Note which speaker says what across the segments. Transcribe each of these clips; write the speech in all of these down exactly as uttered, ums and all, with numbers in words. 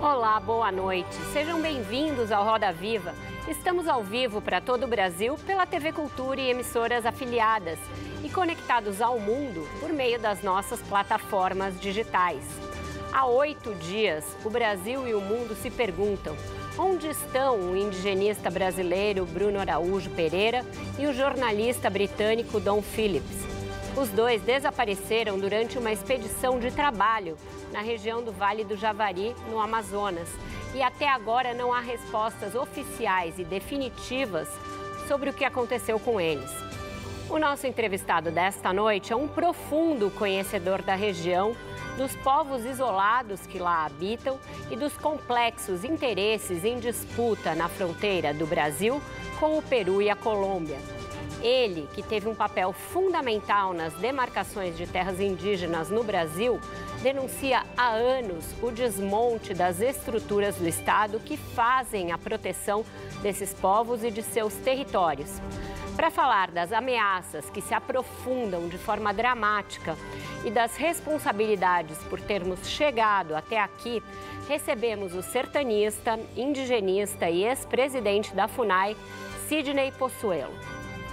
Speaker 1: Olá, boa noite. Sejam bem-vindos ao Roda Viva. Estamos ao vivo para todo o Brasil pela T V Cultura e emissoras afiliadas e conectados ao mundo por meio das nossas plataformas digitais. Há oito dias, o Brasil e o mundo se perguntam: onde estão o indigenista brasileiro Bruno Araújo Pereira e o jornalista britânico Dom Phillips? Os dois desapareceram durante uma expedição de trabalho na região do Vale do Javari, no Amazonas. E até agora não há respostas oficiais e definitivas sobre o que aconteceu com eles. O nosso entrevistado desta noite é um profundo conhecedor da região, dos povos isolados que lá habitam e dos complexos interesses em disputa na fronteira do Brasil com o Peru e a Colômbia. Ele, que teve um papel fundamental nas demarcações de terras indígenas no Brasil, denuncia há anos o desmonte das estruturas do Estado que fazem a proteção desses povos e de seus territórios. Para falar das ameaças que se aprofundam de forma dramática e das responsabilidades por termos chegado até aqui, recebemos o sertanista, indigenista e ex-presidente da FUNAI, Sidney Possuelo.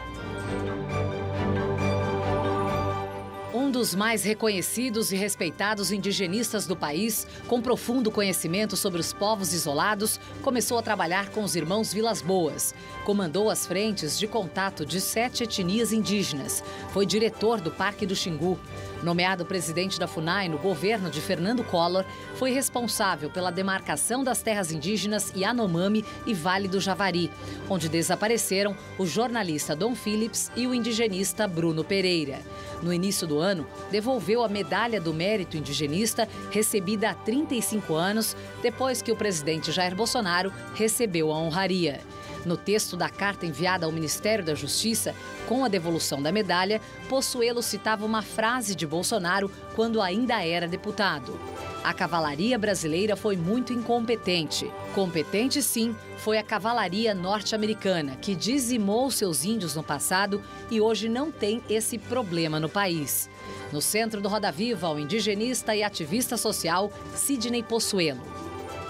Speaker 2: Um dos mais reconhecidos e respeitados indigenistas do país, com profundo conhecimento sobre os povos isolados, começou a trabalhar com os irmãos Vilas Boas. Comandou as frentes de contato de sete etnias indígenas. Foi diretor do Parque do Xingu. Nomeado presidente da FUNAI no governo de Fernando Collor, foi responsável pela demarcação das terras indígenas Yanomami e Vale do Javari, onde desapareceram o jornalista Dom Phillips e o indigenista Bruno Pereira. No início do ano, devolveu a medalha do mérito indigenista, recebida há trinta e cinco anos, depois que o presidente Jair Bolsonaro recebeu a honraria. No texto da carta enviada ao Ministério da Justiça, com a devolução da medalha, Possuelo citava uma frase de Bolsonaro quando ainda era deputado: a cavalaria brasileira foi muito incompetente. Competente, sim, foi a cavalaria norte-americana, que dizimou seus índios no passado e hoje não tem esse problema no país. No centro do Roda Viva, o indigenista e ativista social Sidney Possuelo.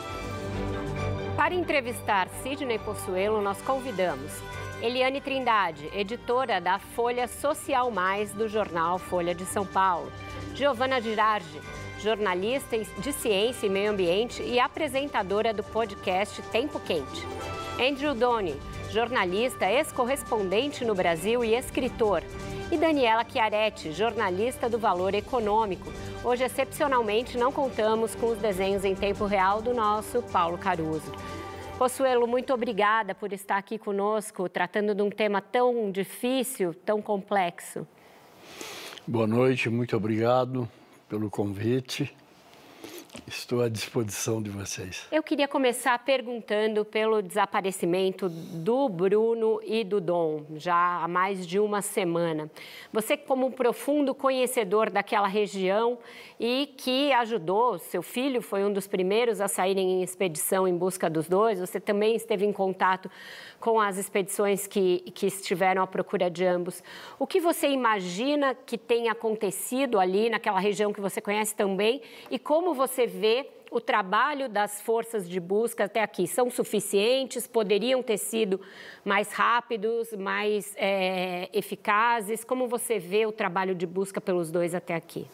Speaker 1: Para entrevistar Sidney Possuelo, nós convidamos Eliane Trindade, editora da Folha Social Mais do jornal Folha de São Paulo, Giovana Girardi, jornalista de ciência e meio ambiente e apresentadora do podcast Tempo Quente, Andrew Doni, jornalista, ex-correspondente no Brasil e escritor, e Daniela Chiaretti, jornalista do Valor Econômico. Hoje, excepcionalmente, não contamos com os desenhos em tempo real do nosso Paulo Caruso. Possuelo, muito obrigada por estar aqui conosco, tratando de um tema tão difícil, tão complexo.
Speaker 3: Boa noite, muito obrigado pelo convite. Estou à disposição de vocês.
Speaker 1: Eu queria começar perguntando pelo desaparecimento do Bruno e do Dom, já há mais de uma semana. Você, como um profundo conhecedor daquela região e que ajudou, seu filho foi um dos primeiros a saírem em expedição em busca dos dois, você também esteve em contato com as expedições que, que estiveram à procura de ambos. O que você imagina que tenha acontecido ali naquela região que você conhece também e como você vê o trabalho das forças de busca até aqui? São suficientes? Poderiam ter sido mais rápidos, mais é, eficazes? Como você vê o trabalho de busca pelos dois até aqui?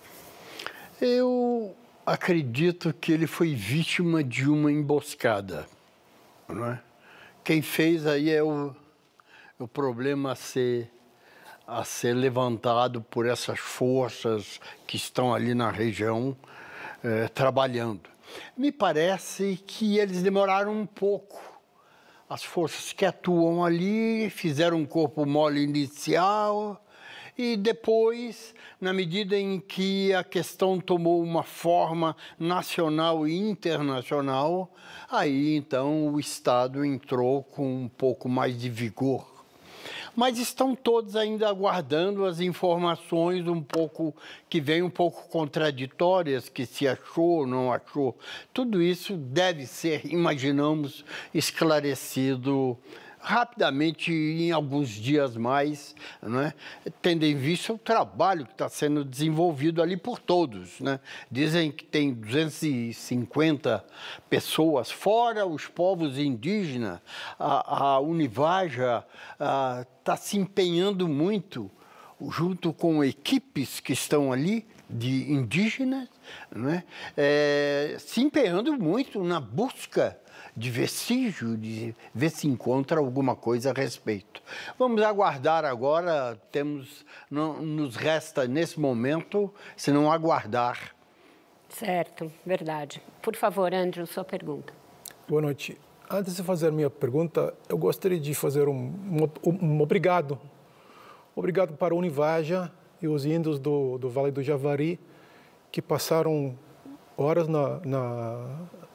Speaker 3: Eu acredito que ele foi vítima de uma emboscada, não é? Quem fez aí é o, o problema a ser, a ser levantado por essas forças que estão ali na região eh, trabalhando. Me parece que eles demoraram um pouco. As forças que atuam ali fizeram um corpo mole inicial e depois, na medida em que a questão tomou uma forma nacional e internacional, aí então o Estado entrou com um pouco mais de vigor. Mas estão todos ainda aguardando as informações um pouco, que vêm um pouco contraditórias, que se achou, não achou. Tudo isso deve ser, imaginamos, esclarecido rapidamente, em alguns dias mais, não é? Tendo em vista o trabalho que está sendo desenvolvido ali por todos, né? Dizem que tem duzentas e cinquenta pessoas, fora os povos indígenas. A, a Univaja está se empenhando muito, junto com equipes que estão ali, de indígenas, né? É, se empenhando muito na busca de vestígio, de ver se encontra alguma coisa a respeito. Vamos aguardar agora, temos, não nos resta nesse momento, se não aguardar.
Speaker 1: Certo, verdade. Por favor, Andrew, sua pergunta.
Speaker 4: Boa noite. Antes de fazer minha pergunta, eu gostaria de fazer um, um, um obrigado. Obrigado para a Univaja e os índios do, do Vale do Javari, que passaram horas na, na,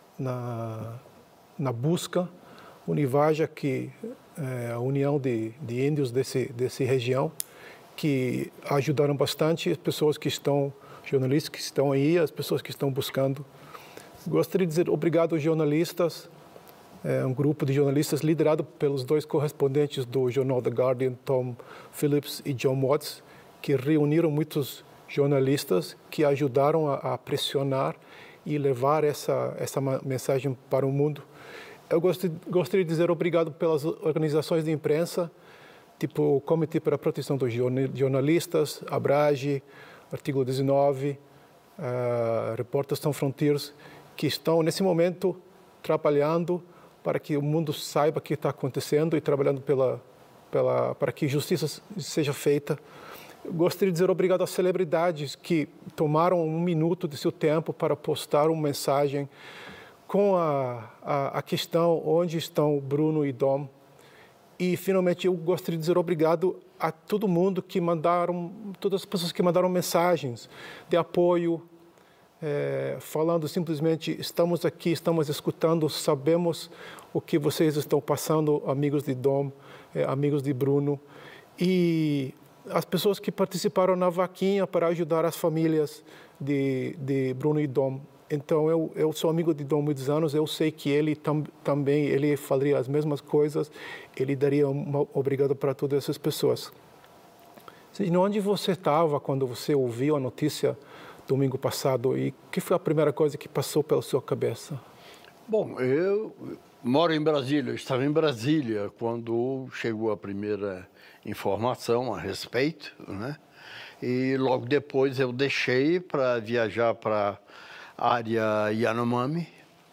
Speaker 4: na, na busca. Univaja, que é a união de, de índios desse, desse região, que ajudaram bastante as pessoas que estão, jornalistas que estão aí, as pessoas que estão buscando. Gostaria de dizer obrigado aos jornalistas, é um grupo de jornalistas liderado pelos dois correspondentes do jornal The Guardian, Tom Phillips e John Watts, que reuniram muitos jornalistas que ajudaram a, a pressionar e levar essa, essa mensagem para o mundo. Eu gostaria, gostaria de dizer obrigado pelas organizações de imprensa, tipo o Comitê para a Proteção dos Jornalistas, Abrage, Artigo dezenove, uh, Reporters Sans Frontières, que estão, nesse momento, trabalhando para que o mundo saiba o que está acontecendo e trabalhando pela, pela, para que justiça seja feita. Gostaria de dizer obrigado às celebridades que tomaram um minuto de seu tempo para postar uma mensagem com a, a, a questão onde estão Bruno e Dom. E, finalmente, eu gostaria de dizer obrigado a todo mundo que mandaram, todas as pessoas que mandaram mensagens de apoio, é, falando simplesmente, estamos aqui, estamos escutando, sabemos o que vocês estão passando, amigos de Dom, é, amigos de Bruno. E as pessoas que participaram na vaquinha para ajudar as famílias de, de Bruno e Dom. Então, eu, eu sou amigo de Dom há muitos anos, eu sei que ele tam, também ele faria as mesmas coisas, ele daria um obrigado para todas essas pessoas. Onde você estava quando você ouviu a notícia domingo passado e o que foi a primeira coisa que passou pela sua cabeça?
Speaker 3: Bom, eu moro em Brasília, eu estava em Brasília quando chegou a primeira informação a respeito, né? E logo depois eu deixei para viajar para a área Yanomami,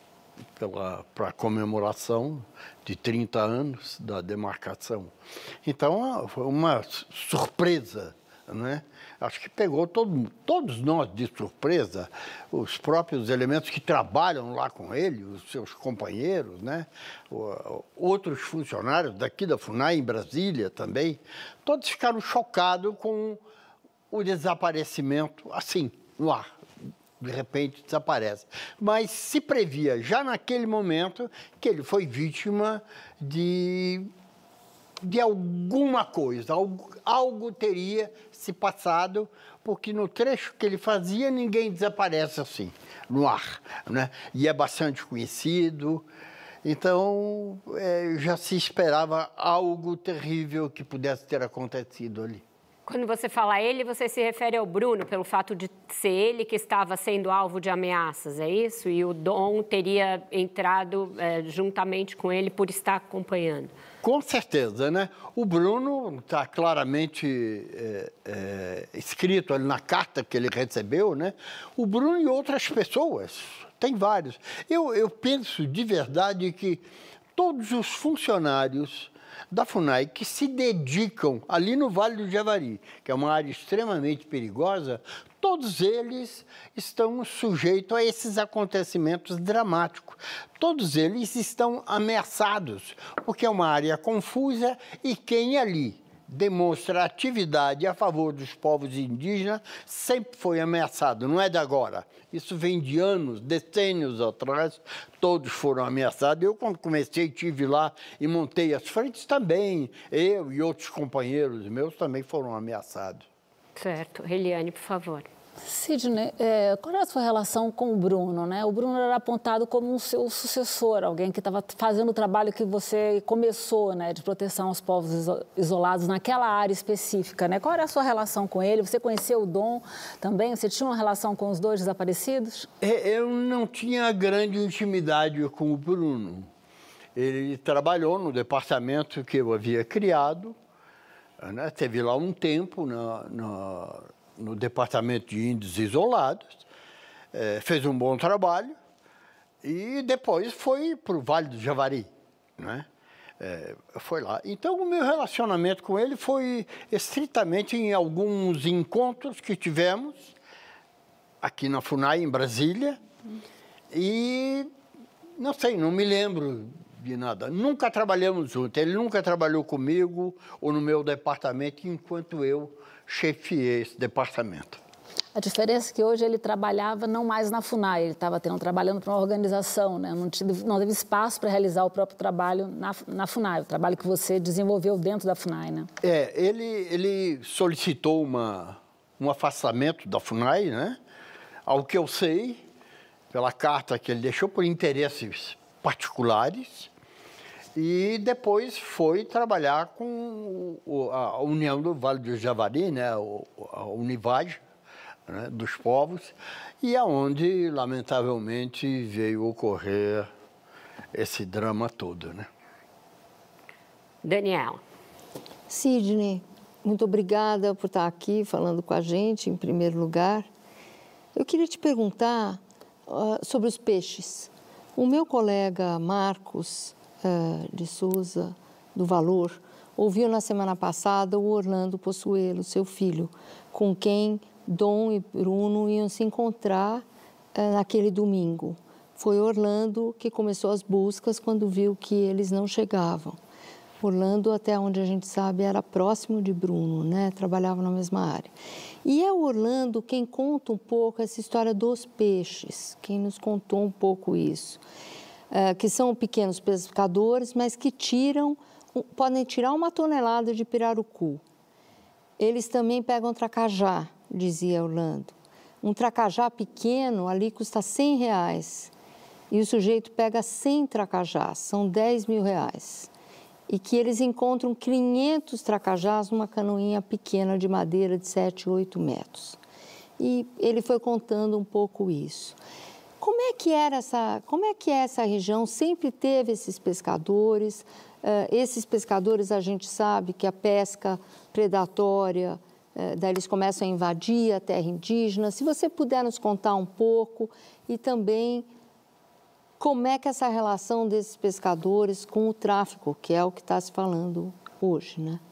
Speaker 3: para a comemoração de trinta anos da demarcação. Então, foi uma surpresa, né? Acho que pegou todo, todos nós de surpresa, os próprios elementos que trabalham lá com ele, os seus companheiros, né? Outros funcionários daqui da FUNAI, em Brasília também, todos ficaram chocados com o desaparecimento, assim, no ar. De repente desaparece. Mas se previa já naquele momento que ele foi vítima de, de alguma coisa, algo, algo teria se passado, porque no trecho que ele fazia ninguém desaparece assim, no ar, né? E é bastante conhecido, então é, já se esperava algo terrível que pudesse ter acontecido ali.
Speaker 1: Quando você fala ele, você se refere ao Bruno, pelo fato de ser ele que estava sendo alvo de ameaças, é isso? E o Dom teria entrado é, juntamente com ele por estar acompanhando.
Speaker 3: Com certeza, né? O Bruno está claramente é, é, escrito ali na carta que ele recebeu, né? O Bruno e outras pessoas, tem vários. Eu, eu penso de verdade que todos os funcionários da FUNAI que se dedicam ali no Vale do Javari, que é uma área extremamente perigosa, todos eles estão sujeitos a esses acontecimentos dramáticos. Todos eles estão ameaçados, porque é uma área confusa e quem ali demonstra atividade a favor dos povos indígenas sempre foi ameaçado, não é de agora. Isso vem de anos, decênios atrás, todos foram ameaçados. Eu, quando comecei, estive lá e montei as frentes também. Eu e outros companheiros meus também foram ameaçados.
Speaker 1: Certo. Eliane, por favor.
Speaker 5: Sidney, é, qual era a sua relação com o Bruno, né? O Bruno era apontado como um seu sucessor, alguém que estava fazendo o trabalho que você começou, né, de proteção aos povos isolados naquela área específica, né? Qual era a sua relação com ele? Você conheceu o Dom também? Você tinha uma relação com os dois desaparecidos?
Speaker 3: Eu não tinha grande intimidade com o Bruno. Ele trabalhou no departamento que eu havia criado, né? Teve lá um tempo na, na, no departamento de índios isolados, é, fez um bom trabalho e depois foi para o Vale do Javari, né? É, foi lá. Então, o meu relacionamento com ele foi estritamente em alguns encontros que tivemos aqui na FUNAI, em Brasília, e não sei, não me lembro de nada. Nunca trabalhamos juntos. Ele nunca trabalhou comigo ou no meu departamento enquanto eu chefiei esse departamento.
Speaker 5: A diferença é que hoje ele trabalhava não mais na FUNAI, ele estava trabalhando para uma organização, né? Não, tive, não teve espaço para realizar o próprio trabalho na, na FUNAI, o trabalho que você desenvolveu dentro da FUNAI, né?
Speaker 3: É, ele, ele solicitou uma, um afastamento da FUNAI, né? Ao que eu sei, pela carta que ele deixou, por interesses particulares, e depois foi trabalhar com a União do Vale do Javari, né, a Univage, né, dos povos, e aonde, lamentavelmente, veio ocorrer esse drama todo, né?
Speaker 1: Daniela.
Speaker 6: Sidney, muito obrigada por estar aqui falando com a gente, em primeiro lugar. Eu queria te perguntar uh, sobre os peixes. O meu colega Marcos uh, de Souza, do Valor, ouviu na semana passada o Orlando Possuelo, seu filho, com quem Dom e Bruno iam se encontrar uh, naquele domingo. Foi Orlando que começou as buscas quando viu que eles não chegavam. Orlando, até onde a gente sabe, era próximo de Bruno, né? Trabalhava na mesma área. E é o Orlando quem conta um pouco essa história dos peixes, quem nos contou um pouco isso. É, que são pequenos pescadores, mas que tiram, podem tirar uma tonelada de pirarucu. Eles também pegam tracajá, dizia Orlando. Um tracajá pequeno ali custa cem reais. E o sujeito pega cem tracajás, são dez mil reais. E que eles encontram quinhentos tracajás numa canoinha pequena de madeira de sete, oito metros. E ele foi contando um pouco isso. Como é que era essa, como é que é essa região? Sempre teve esses pescadores. Uh, esses pescadores, a gente sabe que a pesca predatória, uh, daí eles começam a invadir a terra indígena. Se você puder nos contar um pouco e também como é que é essa relação desses pescadores com o tráfico, que é o que está se falando hoje, né?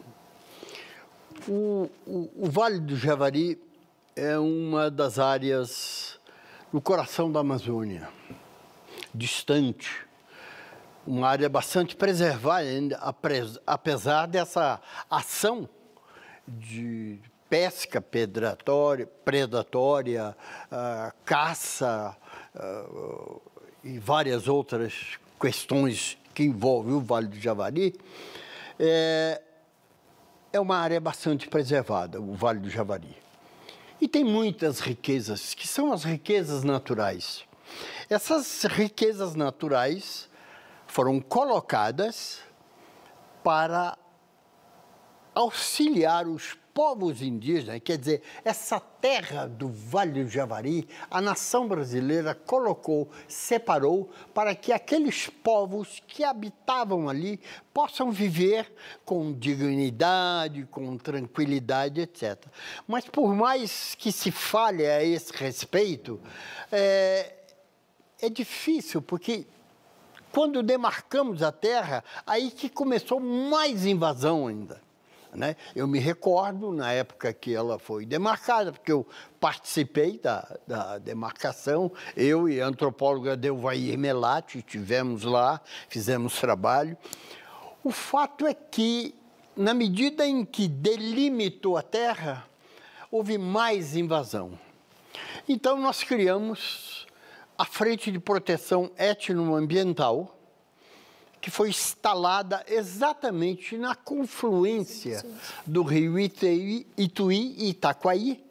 Speaker 3: O, o, o Vale do Javari é uma das áreas no coração da Amazônia, distante, uma área bastante preservada ainda, apesar dessa ação de pesca predatória, predatória uh, caça, uh, e várias outras questões que envolvem o Vale do Javari, é, é uma área bastante preservada, o Vale do Javari. E tem muitas riquezas, que são as riquezas naturais. Essas riquezas naturais foram colocadas para auxiliar os povos indígenas, quer dizer, essa terra do Vale do Javari, a nação brasileira colocou, separou para que aqueles povos que habitavam ali possam viver com dignidade, com tranquilidade, etcétera. Mas por mais que se fale a esse respeito, é, é difícil, porque quando demarcamos a terra, aí que começou mais invasão ainda. Né? Eu me recordo, na época que ela foi demarcada, porque eu participei da, da demarcação, eu e a antropóloga Delvair Melati estivemos lá, fizemos trabalho. O fato é que, na medida em que delimitou a terra, houve mais invasão. Então, nós criamos a Frente de Proteção Étnico-Ambiental, que foi instalada exatamente na confluência do rio Ituí e Itaquaí,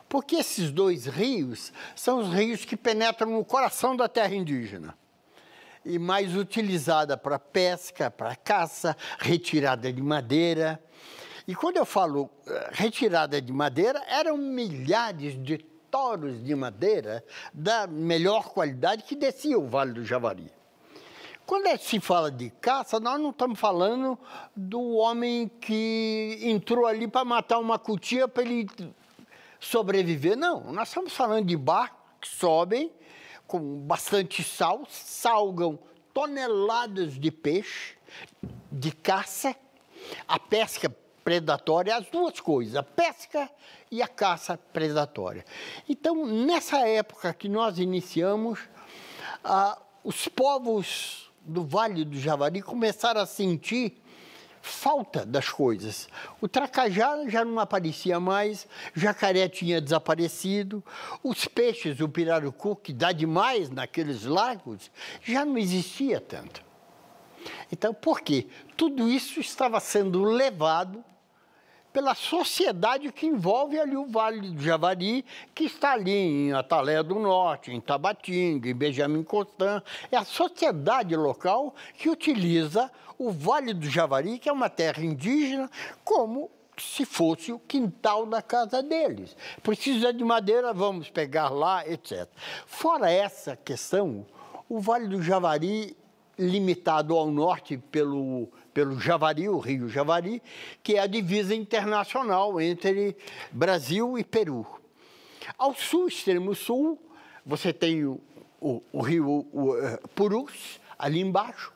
Speaker 3: Porque esses dois rios são os rios que penetram no coração da terra indígena. E mais utilizada para pesca, para caça, retirada de madeira. E quando eu falo retirada de madeira, eram milhares de toros de madeira da melhor qualidade que descia o Vale do Javari. Quando se fala de caça, nós não estamos falando do homem que entrou ali para matar uma cutia para ele sobreviver. Não, nós estamos falando de barcos que sobem com bastante sal, salgam toneladas de peixe, de caça, a pesca predatória, as duas coisas, a pesca e a caça predatória. Então, nessa época que nós iniciamos, ah, os povos do Vale do Javari começaram a sentir falta das coisas. O tracajá já não aparecia mais, o jacaré tinha desaparecido, os peixes, o pirarucu, que dá demais naqueles lagos, já não existia tanto. Então, por quê? Tudo isso estava sendo levado pela sociedade que envolve ali o Vale do Javari, que está ali em Atalé do Norte, em Tabatinga, em Benjamin Constant. É a sociedade local que utiliza o Vale do Javari, que é uma terra indígena, como se fosse o quintal da casa deles. Precisa de madeira, vamos pegar lá, etcétera. Fora essa questão, o Vale do Javari, limitado ao norte pelo, pelo Javari, o rio Javari, que é a divisa internacional entre Brasil e Peru. Ao sul, extremo sul, você tem o, o, o rio o, uh, Purus, ali embaixo,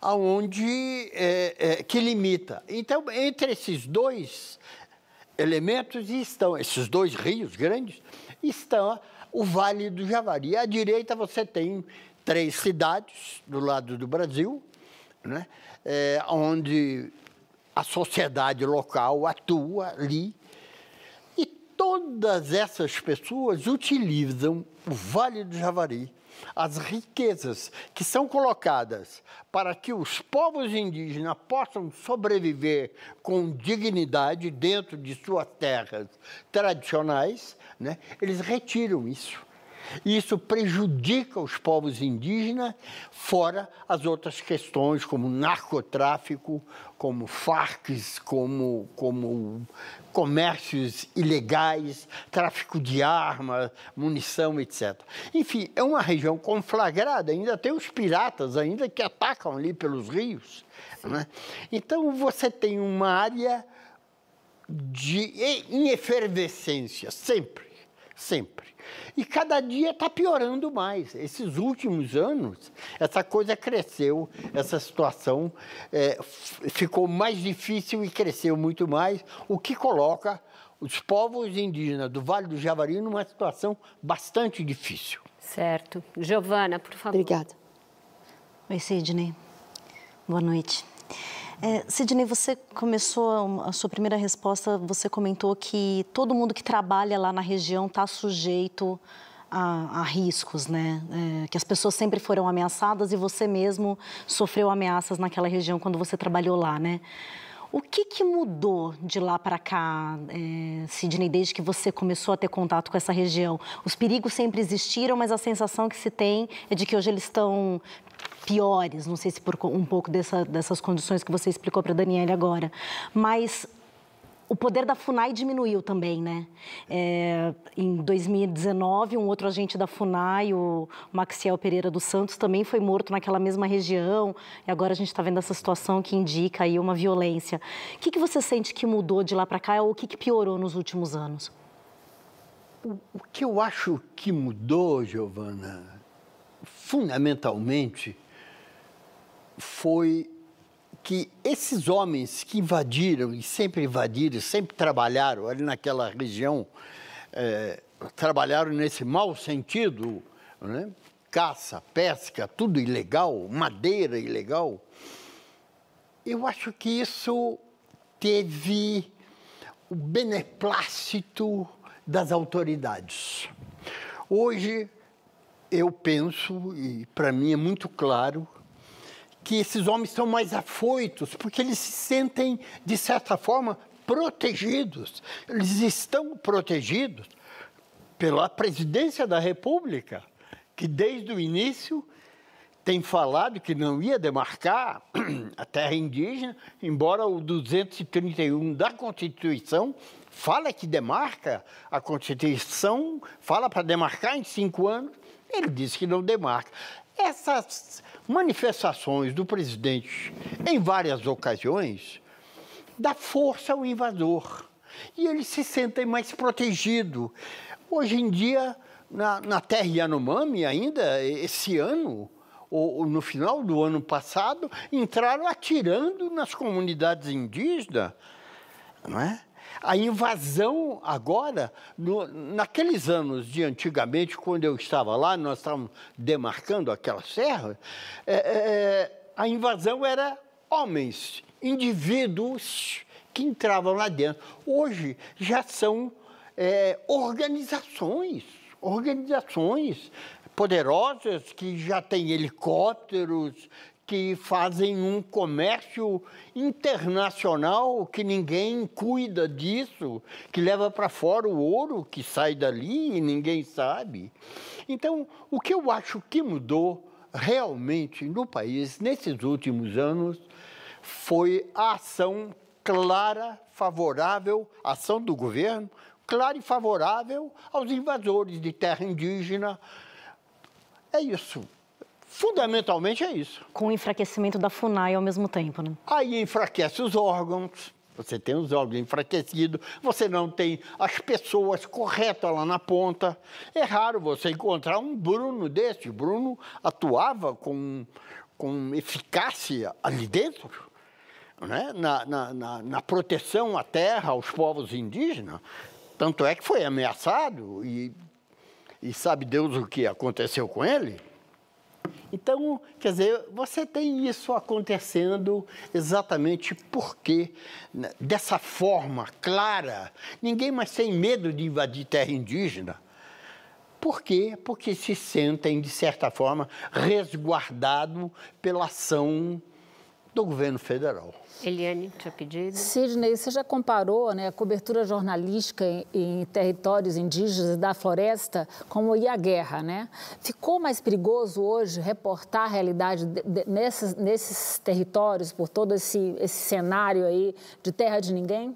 Speaker 3: aonde, é, é, que limita. Então, entre esses dois elementos estão, esses dois rios grandes, estão o Vale do Javari. À direita você tem três cidades do lado do Brasil, né, é, onde a sociedade local atua ali, e todas essas pessoas utilizam o Vale do Javari, as riquezas que são colocadas para que os povos indígenas possam sobreviver com dignidade dentro de suas terras tradicionais, né? Eles retiram isso. Isso prejudica os povos indígenas, fora as outras questões, como narcotráfico, como farcs, como, como comércios ilegais, tráfico de armas, munição, etcétera. Enfim, é uma região conflagrada, ainda tem os piratas ainda que atacam ali pelos rios, né? Então, você tem uma área de, em efervescência, sempre, sempre. E cada dia está piorando mais. Esses últimos anos, essa coisa cresceu, essa situação é, ficou mais difícil e cresceu muito mais, o que coloca os povos indígenas do Vale do Javari numa situação bastante difícil.
Speaker 1: Certo. Giovana, por favor.
Speaker 6: Obrigada.
Speaker 7: Oi, Sidney. Boa noite. É, Sidney, você começou a sua primeira resposta, você comentou que todo mundo que trabalha lá na região está sujeito a, a riscos, né? É, que as pessoas sempre foram ameaçadas e você mesmo sofreu ameaças naquela região quando você trabalhou lá, né? O que, que mudou de lá para cá, é, Sidney, desde que você começou a ter contato com essa região? Os perigos sempre existiram, mas a sensação que se tem é de que hoje eles estão piores, não sei se por um pouco dessa, dessas condições que você explicou para a Daniele agora, mas o poder da FUNAI diminuiu também, né? É, em dois mil e dezenove, um outro agente da FUNAI, o Maxiel Pereira dos Santos, também foi morto naquela mesma região, e agora a gente está vendo essa situação que indica aí uma violência. O que, que você sente que mudou de lá para cá, ou o que, que piorou nos últimos anos?
Speaker 3: O, o que eu acho que mudou, Giovana, fundamentalmente, foi que esses homens que invadiram, e sempre invadiram, sempre trabalharam ali naquela região, é, trabalharam nesse mau sentido, né? Caça, pesca, tudo ilegal, madeira ilegal. Eu acho que isso teve o beneplácito das autoridades. Hoje, eu penso, e para mim é muito claro, que esses homens estão mais afoitos, porque eles se sentem, de certa forma, protegidos. Eles estão protegidos pela presidência da República, que desde o início tem falado que não ia demarcar a terra indígena, embora o duzentos e trinta e um da Constituição fala que demarca, a Constituição fala para demarcar em cinco anos, ele disse que não demarca. Essas manifestações do presidente, em várias ocasiões, dá força ao invasor. E eles se sentem mais protegidos. Hoje em dia, na, na terra Yanomami, ainda esse ano, ou, ou no final do ano passado, entraram atirando nas comunidades indígenas, não é? A invasão agora, no, naqueles anos de antigamente, quando eu estava lá, nós estávamos demarcando aquela serra, é, é, a invasão era homens, indivíduos que entravam lá dentro. Hoje já são é, organizações, organizações poderosas que já têm helicópteros, que fazem um comércio internacional que ninguém cuida disso, que leva para fora o ouro que sai dali e ninguém sabe. Então, o que eu acho que mudou realmente no país nesses últimos anos foi a ação clara, favorável, a ação do governo, clara e favorável aos invasores de terra indígena. É isso. Fundamentalmente é isso.
Speaker 7: Com o enfraquecimento da FUNAI ao mesmo tempo, né?
Speaker 3: Aí enfraquece os órgãos, você tem os órgãos enfraquecidos, você não tem as pessoas corretas lá na ponta. É raro você encontrar um Bruno desse. O Bruno atuava com, com eficácia ali dentro, né? na, na, na, na proteção à terra, aos povos indígenas. Tanto é que foi ameaçado e, e sabe Deus o que aconteceu com ele. Então, quer dizer, você tem isso acontecendo exatamente porque, dessa forma clara, ninguém mais tem medo de invadir terra indígena. Por quê? Porque se sentem, de certa forma, resguardados pela ação do governo federal.
Speaker 1: Eliane, tinha pedido?
Speaker 5: Sidney, você já comparou, né, a cobertura jornalística em, em territórios indígenas da floresta como ia a guerra, né? Ficou mais perigoso hoje reportar a realidade de, de, nesses, nesses territórios, por todo esse, esse cenário aí de terra de ninguém?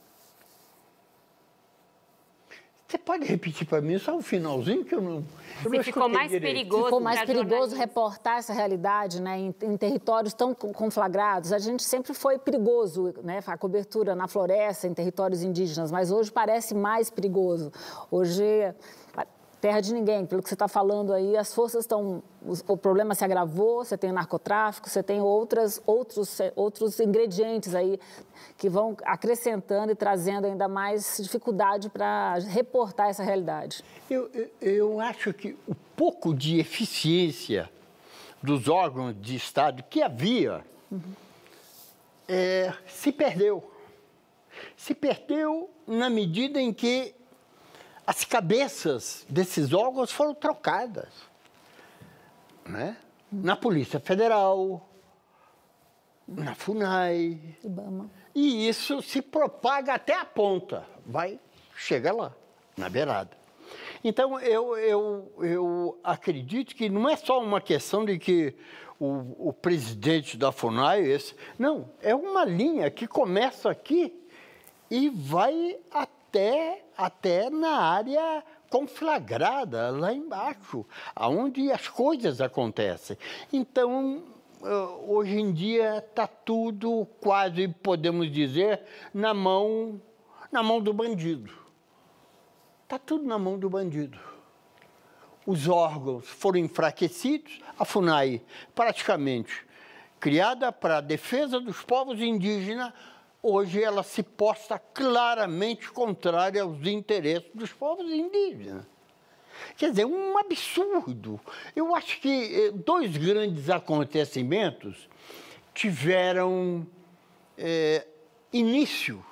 Speaker 3: Você pode repetir para mim só o finalzinho que eu não... Eu não
Speaker 1: ficou mais
Speaker 3: direito.
Speaker 1: perigoso.
Speaker 5: Ficou mais perigoso reportar essa realidade, né, em, em territórios tão conflagrados. A gente sempre foi perigoso, né, a cobertura na floresta, em territórios indígenas, mas hoje parece mais perigoso. Hoje, terra de ninguém, pelo que você está falando aí, as forças estão... O problema se agravou, você tem narcotráfico, você tem outras, outros, outros ingredientes aí que vão acrescentando e trazendo ainda mais dificuldade para reportar essa realidade.
Speaker 3: Eu, eu, eu acho que o pouco de eficiência dos órgãos de Estado que havia uhum. é, se perdeu. Se perdeu na medida em que as cabeças desses órgãos foram trocadas, né? Na Polícia Federal, na FUNAI.
Speaker 5: Ibama.
Speaker 3: E isso se propaga até a ponta, vai, chega lá, na beirada. Então, eu, eu, eu acredito que não é só uma questão de que o, o presidente da FUNAI, esse, não, é uma linha que começa aqui e vai até, até na área conflagrada, lá embaixo, onde as coisas acontecem. Então, hoje em dia está tudo, quase podemos dizer, na mão, na mão do bandido. Está tudo na mão do bandido. Os órgãos foram enfraquecidos, a FUNAI, praticamente criada para a defesa dos povos indígenas, hoje ela se posta claramente contrária aos interesses dos povos indígenas. Quer dizer, um absurdo. Eu acho que dois grandes acontecimentos tiveram é, início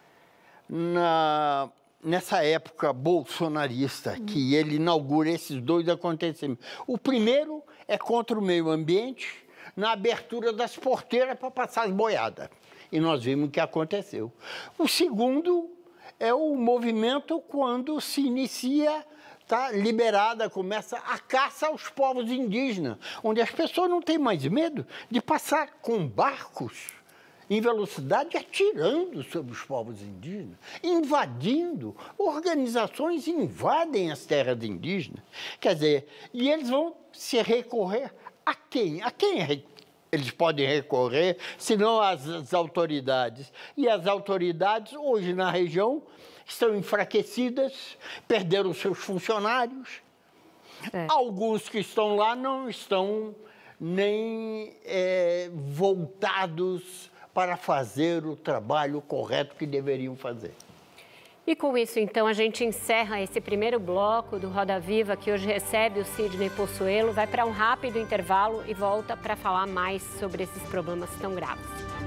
Speaker 3: na, nessa época bolsonarista, uhum. que ele inaugura esses dois acontecimentos. O primeiro é contra o meio ambiente, na abertura das porteiras para passar as boiadas. E nós vimos o que aconteceu. O segundo é o movimento quando se inicia está liberada, começa a caça aos povos indígenas, onde as pessoas não têm mais medo de passar com barcos em velocidade, atirando sobre os povos indígenas, invadindo. Organizações invadem as terras indígenas. Quer dizer, e eles vão se recorrer a quem? A quem eles podem recorrer, senão às, às autoridades? E as autoridades, hoje na região, estão enfraquecidas, perderam seus funcionários. É. Alguns que estão lá não estão nem é, voltados para fazer o trabalho correto que deveriam fazer.
Speaker 1: E com isso, então, a gente encerra esse primeiro bloco do Roda Viva, que hoje recebe o Sidney Possuelo, vai para um rápido intervalo e volta para falar mais sobre esses problemas tão graves.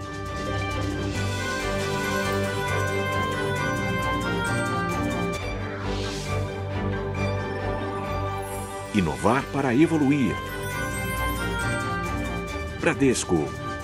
Speaker 8: Inovar para evoluir. Bradesco.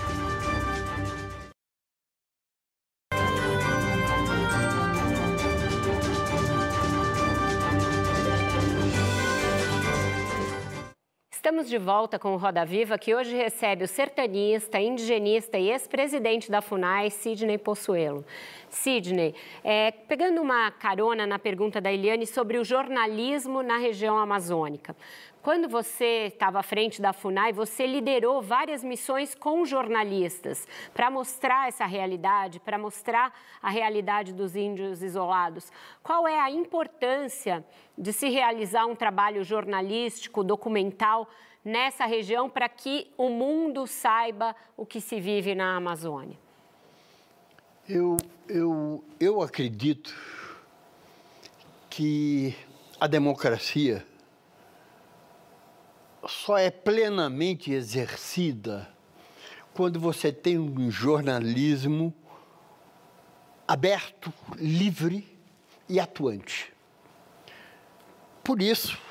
Speaker 1: Estamos de volta com o Roda Viva, que hoje recebe o sertanista, indigenista e ex-presidente da FUNAI, Sidney Possuelo. Sidney, é, pegando uma carona na pergunta da Eliane sobre o jornalismo na região amazônica. Quando você estava à frente da FUNAI, você liderou várias missões com jornalistas para mostrar essa realidade, para mostrar a realidade dos índios isolados. Qual é a importância de se realizar um trabalho jornalístico, documental, nessa região para que o mundo saiba o que se vive na Amazônia?
Speaker 3: Eu, eu, eu acredito que a democracia só é plenamente exercida quando você tem um jornalismo aberto, livre e atuante. Por isso,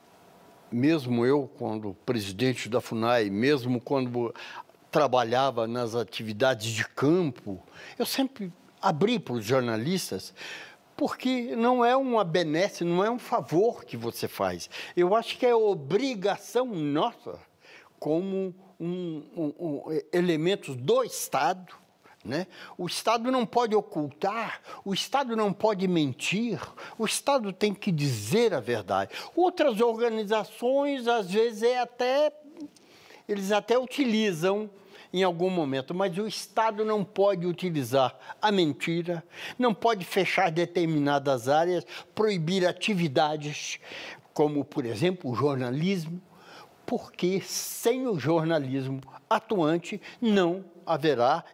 Speaker 3: mesmo eu, quando presidente da FUNAI, mesmo quando trabalhava nas atividades de campo, eu sempre abri para os jornalistas, porque não é uma benesse, não é um favor que você faz. Eu acho que é obrigação nossa, como um, um, um, elementos do Estado, né? O Estado não pode ocultar, o Estado não pode mentir, o Estado tem que dizer a verdade. Outras organizações, às vezes, é até, eles até utilizam em algum momento, mas o Estado não pode utilizar a mentira, não pode fechar determinadas áreas, proibir atividades, como, por exemplo, o jornalismo, porque sem o jornalismo atuante não haverá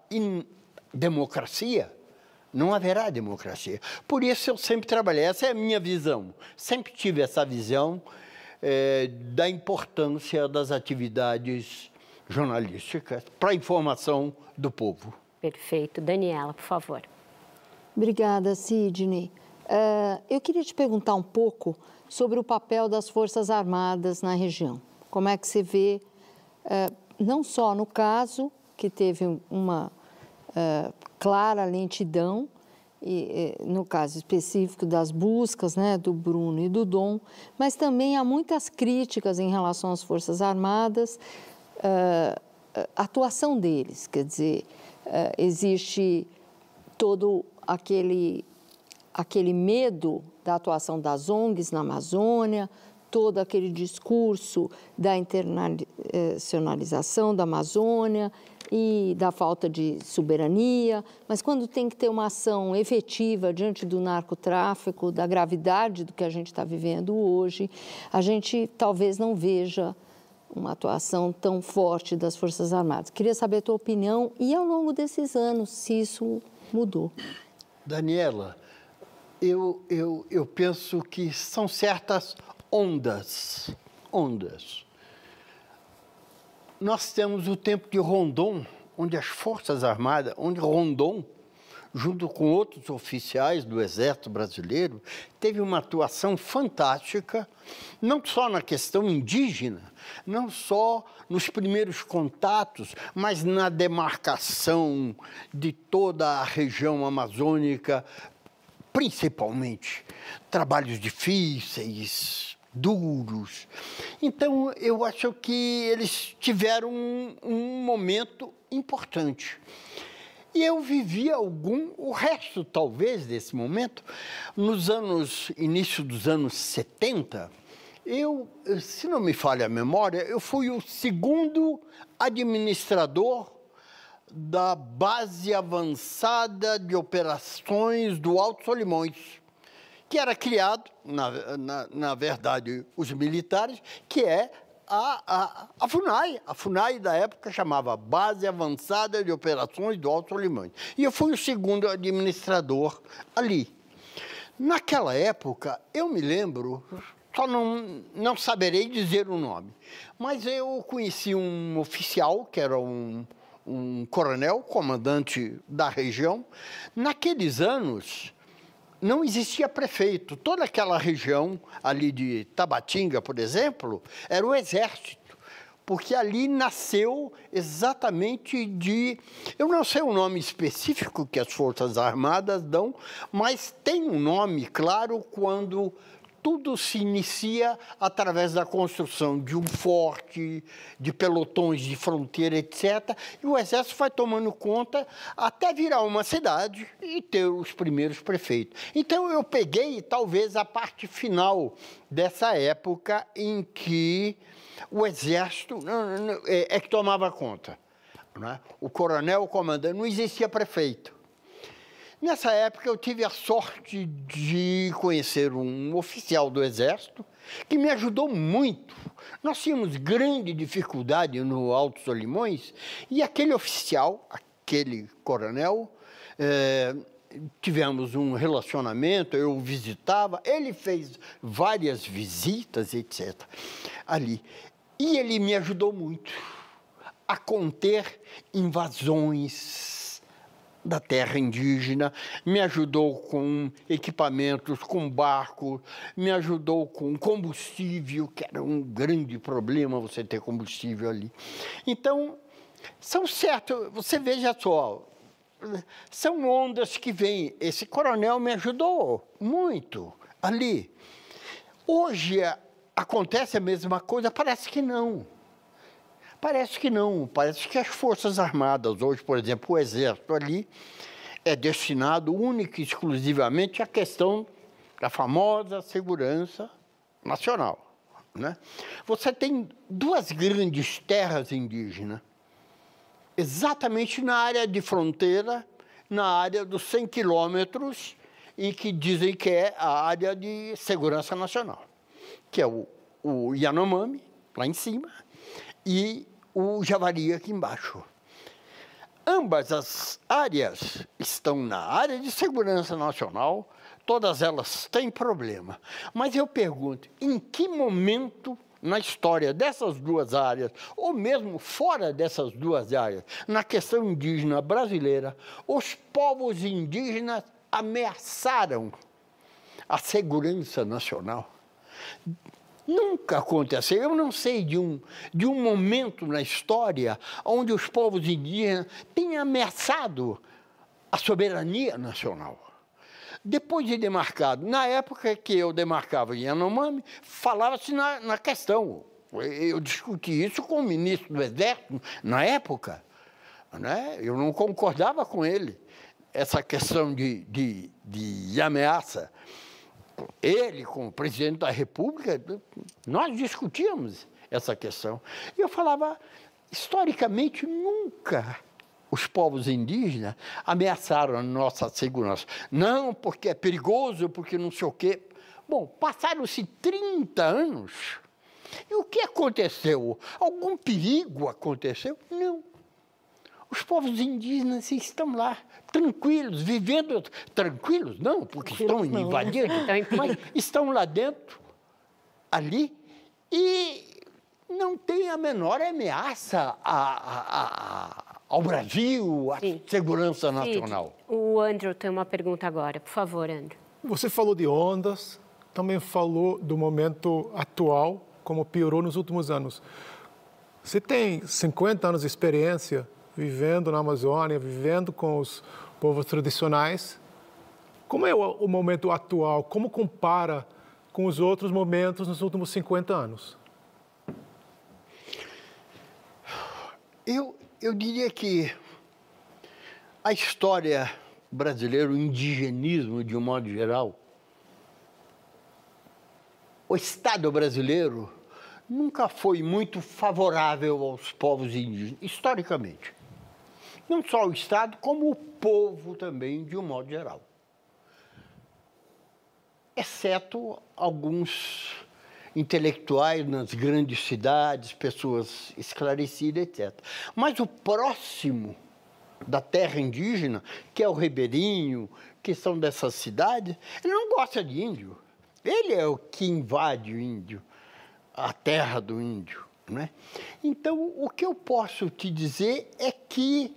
Speaker 3: democracia. Não haverá democracia. Por isso eu sempre trabalhei, essa é a minha visão, sempre tive essa visão é, da importância das atividades jornalísticas para a informação do povo.
Speaker 1: Perfeito. Daniela, por favor.
Speaker 6: Obrigada, Sidney. Uh, eu queria te perguntar um pouco sobre o papel das Forças Armadas na região. Como é que você vê, uh, não só no caso, que teve uma uh, clara lentidão, e, no caso específico das buscas, né, do Bruno e do Dom, mas também há muitas críticas em relação às Forças Armadas, Uh, a atuação deles, quer dizer, uh, existe todo aquele, aquele medo da atuação das O N Gs na Amazônia, todo aquele discurso da internacionalização da Amazônia e da falta de soberania, mas quando tem que ter uma ação efetiva diante do narcotráfico, da gravidade do que a gente está vivendo hoje, a gente talvez não veja uma atuação tão forte das Forças Armadas. Queria saber a tua opinião e, ao longo desses anos, se isso mudou.
Speaker 3: Daniela, eu, eu, eu penso que são certas ondas, ondas. Nós temos o tempo de Rondon, onde as Forças Armadas, onde Rondon, junto com outros oficiais do Exército Brasileiro, teve uma atuação fantástica, não só na questão indígena, não só nos primeiros contatos, mas na demarcação de toda a região amazônica, principalmente trabalhos difíceis, duros. Então, eu acho que eles tiveram um, um momento importante. E eu vivi algum, o resto, talvez, desse momento, nos anos, início dos anos setenta, eu, se não me falha a memória, eu fui o segundo administrador da base avançada de operações do Alto Solimões, que era criado, na, na, na verdade, os militares, que é A, a, a FUNAI, a FUNAI da época chamava Base Avançada de Operações do Alto Solimões. E eu fui o segundo administrador ali. Naquela época, eu me lembro, só não, não saberei dizer o nome, mas eu conheci um oficial, que era um, um coronel, comandante da região. Naqueles anos, não existia prefeito. Toda aquela região ali de Tabatinga, por exemplo, era o Exército, porque ali nasceu exatamente de... Eu não sei o nome específico que as Forças Armadas dão, mas tem um nome claro quando tudo se inicia através da construção de um forte, de pelotões de fronteira, etcétera. E o Exército vai tomando conta até virar uma cidade e ter os primeiros prefeitos. Então, eu peguei, talvez, a parte final dessa época em que o Exército é, é que tomava conta. Não é? O coronel, o comandante, não existia prefeito. Nessa época, eu tive a sorte de conhecer um oficial do Exército que me ajudou muito. Nós tínhamos grande dificuldade no Alto Solimões e aquele oficial, aquele coronel, eh, tivemos um relacionamento, eu o visitava, ele fez várias visitas, etcétera, ali. E ele me ajudou muito a conter invasões da terra indígena, me ajudou com equipamentos, com barco, me ajudou com combustível, que era um grande problema você ter combustível ali. Então, são certos, você veja só, são ondas que vêm. Esse coronel me ajudou muito ali. Hoje acontece a mesma coisa? Parece que não. Parece que não. Parece que as Forças Armadas, hoje, por exemplo, o Exército ali, é destinado única e exclusivamente à questão da famosa segurança nacional, né? Você tem duas grandes terras indígenas, exatamente na área de fronteira, na área dos cem quilômetros, em que dizem que é a área de segurança nacional, que é o, o Yanomami, lá em cima, e o Javari aqui embaixo. Ambas as áreas estão na área de segurança nacional, todas elas têm problema. Mas eu pergunto, em que momento na história dessas duas áreas, ou mesmo fora dessas duas áreas, na questão indígena brasileira, os povos indígenas ameaçaram a segurança nacional? Nunca aconteceu. Eu não sei de um, de um momento na história onde os povos indígenas têm ameaçado a soberania nacional. Depois de demarcado, na época que eu demarcava em Yanomami, falava-se na, na questão. Eu discuti isso com o ministro do Exército na época, né? Eu não concordava com ele, essa questão de, de, de ameaça. Ele, como presidente da República, nós discutíamos essa questão. E eu falava, historicamente, nunca os povos indígenas ameaçaram a nossa segurança. Não, porque é perigoso, porque não sei o quê. Bom, passaram-se trinta anos. E o que aconteceu? Algum perigo aconteceu? Não. Os povos indígenas estão lá, tranquilos, vivendo tranquilos, não, porque estão invadindo, mas estão lá dentro, ali, e não tem a menor ameaça a, a, a, ao Brasil, à Sim. segurança nacional.
Speaker 1: Sim. O Andrew tem uma pergunta agora, por favor, Andrew.
Speaker 4: Você falou de ondas, também falou do momento atual, como piorou nos últimos anos. Você tem cinquenta anos de experiência vivendo na Amazônia, vivendo com os povos tradicionais. Como é o, o momento atual? Como compara com os outros momentos nos últimos cinquenta anos?
Speaker 3: Eu, eu diria que a história brasileira, o indigenismo de um modo geral, o Estado brasileiro nunca foi muito favorável aos povos indígenas, historicamente. Não só o Estado, como o povo também, de um modo geral. Exceto alguns intelectuais nas grandes cidades, pessoas esclarecidas, etcétera. Mas o próximo da terra indígena, que é o ribeirinho, que são dessas cidades, ele não gosta de índio. Ele é o que invade o índio, a terra do índio, né? Então, o que eu posso te dizer é que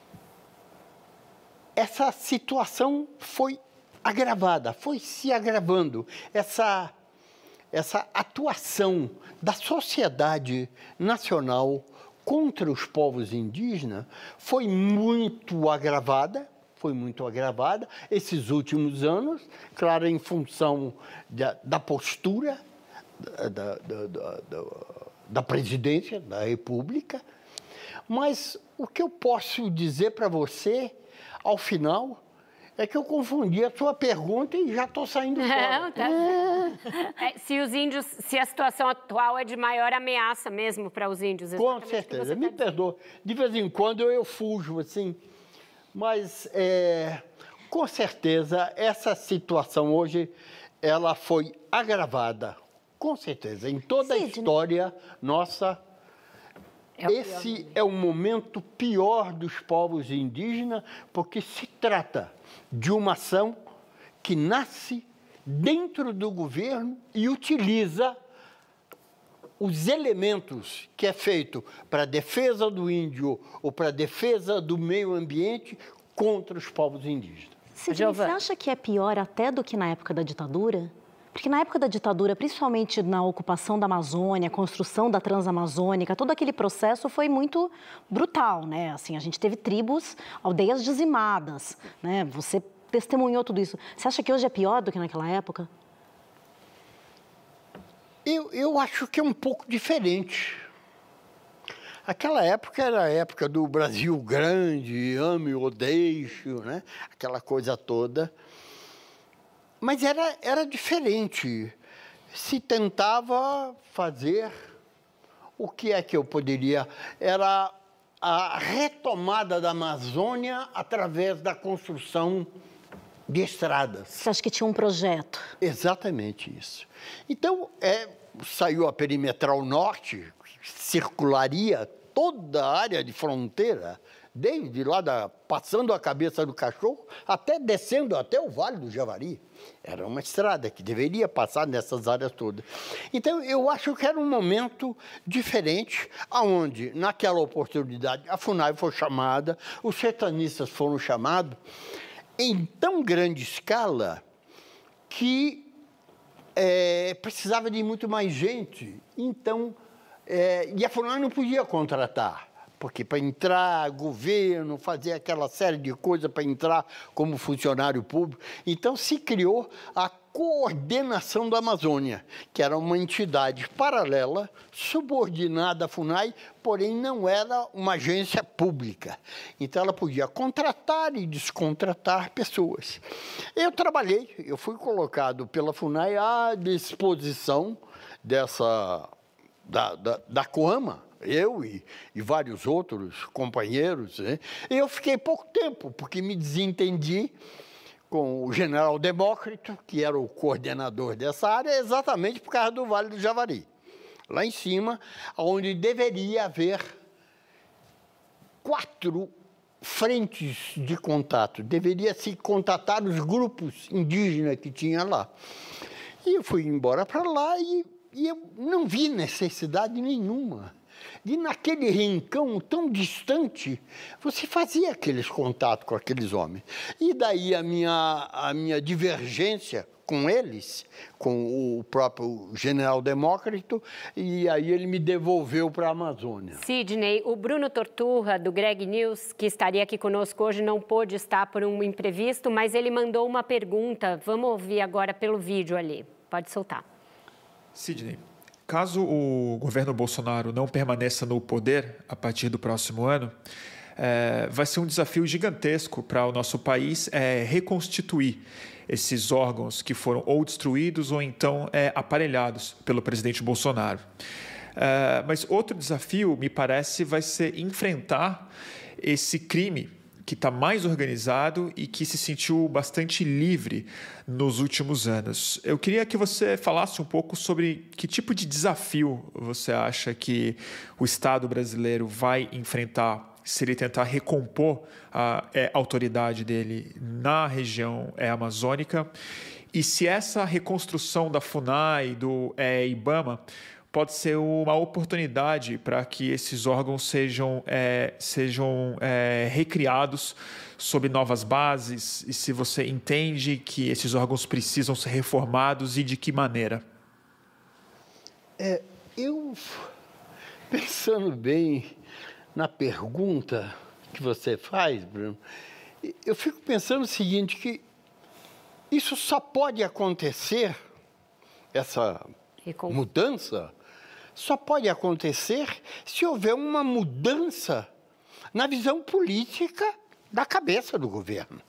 Speaker 3: essa situação foi agravada, foi se agravando. Essa, essa atuação da sociedade nacional contra os povos indígenas foi muito agravada, foi muito agravada esses últimos anos, claro, em função da, da postura da, da, da, da, da presidência da República. Mas o que eu posso dizer para você, ao final, é que eu confundi a sua pergunta e já estou saindo fora.
Speaker 1: Não, tá. É, se os índios, se a situação atual é de maior ameaça mesmo para os índios.
Speaker 3: Com certeza, me perdoa. De vez em quando eu, eu fujo, assim. Mas, é, com certeza, essa situação hoje, ela foi agravada. Com certeza. Em toda Sidney. a história nossa, é esse é o momento pior dos povos indígenas, porque se trata de uma ação que nasce dentro do governo e utiliza os elementos que é feito para a defesa do índio ou para a defesa do meio ambiente contra os povos indígenas.
Speaker 7: Sidney, você acha que é pior até do que na época da ditadura? Porque na época da ditadura, principalmente na ocupação da Amazônia, a construção da Transamazônica, todo aquele processo foi muito brutal, né? Assim, a gente teve tribos, aldeias dizimadas, né? Você testemunhou tudo isso. Você acha que hoje é pior do que naquela época?
Speaker 3: Eu, eu acho que é um pouco diferente. Aquela época era a época do Brasil grande, ame ou deixe, né? Aquela coisa toda. Mas era, era diferente. Se tentava fazer o que é que eu poderia... Era a retomada da Amazônia através da construção de estradas.
Speaker 7: Você acha que tinha um projeto?
Speaker 3: Exatamente isso. Então, é, saiu a Perimetral Norte, circularia toda a área de fronteira, desde lá, da, passando a cabeça do cachorro, até descendo até o Vale do Javari. Era uma estrada que deveria passar nessas áreas todas. Então, eu acho que era um momento diferente, onde, naquela oportunidade, a FUNAI foi chamada, os sertanistas foram chamados, em tão grande escala que é, precisava de muito mais gente. Então, é, e a FUNAI não podia contratar, porque para entrar governo, fazer aquela série de coisas para entrar como funcionário público. Então, se criou a Coordenação da Amazônia, que era uma entidade paralela, subordinada à FUNAI, porém não era uma agência pública. Então, ela podia contratar e descontratar pessoas. Eu trabalhei, eu fui colocado pela FUNAI à disposição dessa, da, da, da COAMA, eu e, e vários outros companheiros, né? Eu fiquei pouco tempo, porque me desentendi com o general Demócrito, que era o coordenador dessa área, exatamente por causa do Vale do Javari. Lá em cima, onde deveria haver quatro frentes de contato. Deveria se contatar os grupos indígenas que tinha lá. E eu fui embora para lá e, e eu não vi necessidade nenhuma. E naquele rincão tão distante, você fazia aqueles contatos com aqueles homens. E daí a minha, a minha divergência com eles, com o próprio general Demócrito, e aí ele me devolveu para a Amazônia.
Speaker 1: Sidney, o Bruno Torturra, do Greg News, que estaria aqui conosco hoje, não pôde estar por um imprevisto, mas ele mandou uma pergunta. Vamos ouvir agora pelo vídeo ali. Pode soltar.
Speaker 9: Sidney, caso o governo Bolsonaro não permaneça no poder a partir do próximo ano, é, vai ser um desafio gigantesco para o nosso país é, reconstituir esses órgãos que foram ou destruídos ou então é, aparelhados pelo presidente Bolsonaro. É, mas outro desafio, me parece, vai ser enfrentar esse crime que está mais organizado e que se sentiu bastante livre nos últimos anos. Eu queria que você falasse um pouco sobre que tipo de desafio você acha que o Estado brasileiro vai enfrentar se ele tentar recompor a é, autoridade dele na região é, amazônica, e se essa reconstrução da FUNAI, do é, IBAMA, pode ser uma oportunidade para que esses órgãos sejam, é, sejam é, recriados sob novas bases, e se você entende que esses órgãos precisam ser reformados e de que maneira?
Speaker 3: É, eu, pensando bem na pergunta que você faz, Bruno, eu fico pensando o seguinte, que isso só pode acontecer, essa Recom... mudança, só pode acontecer se houver uma mudança na visão política da cabeça do governo.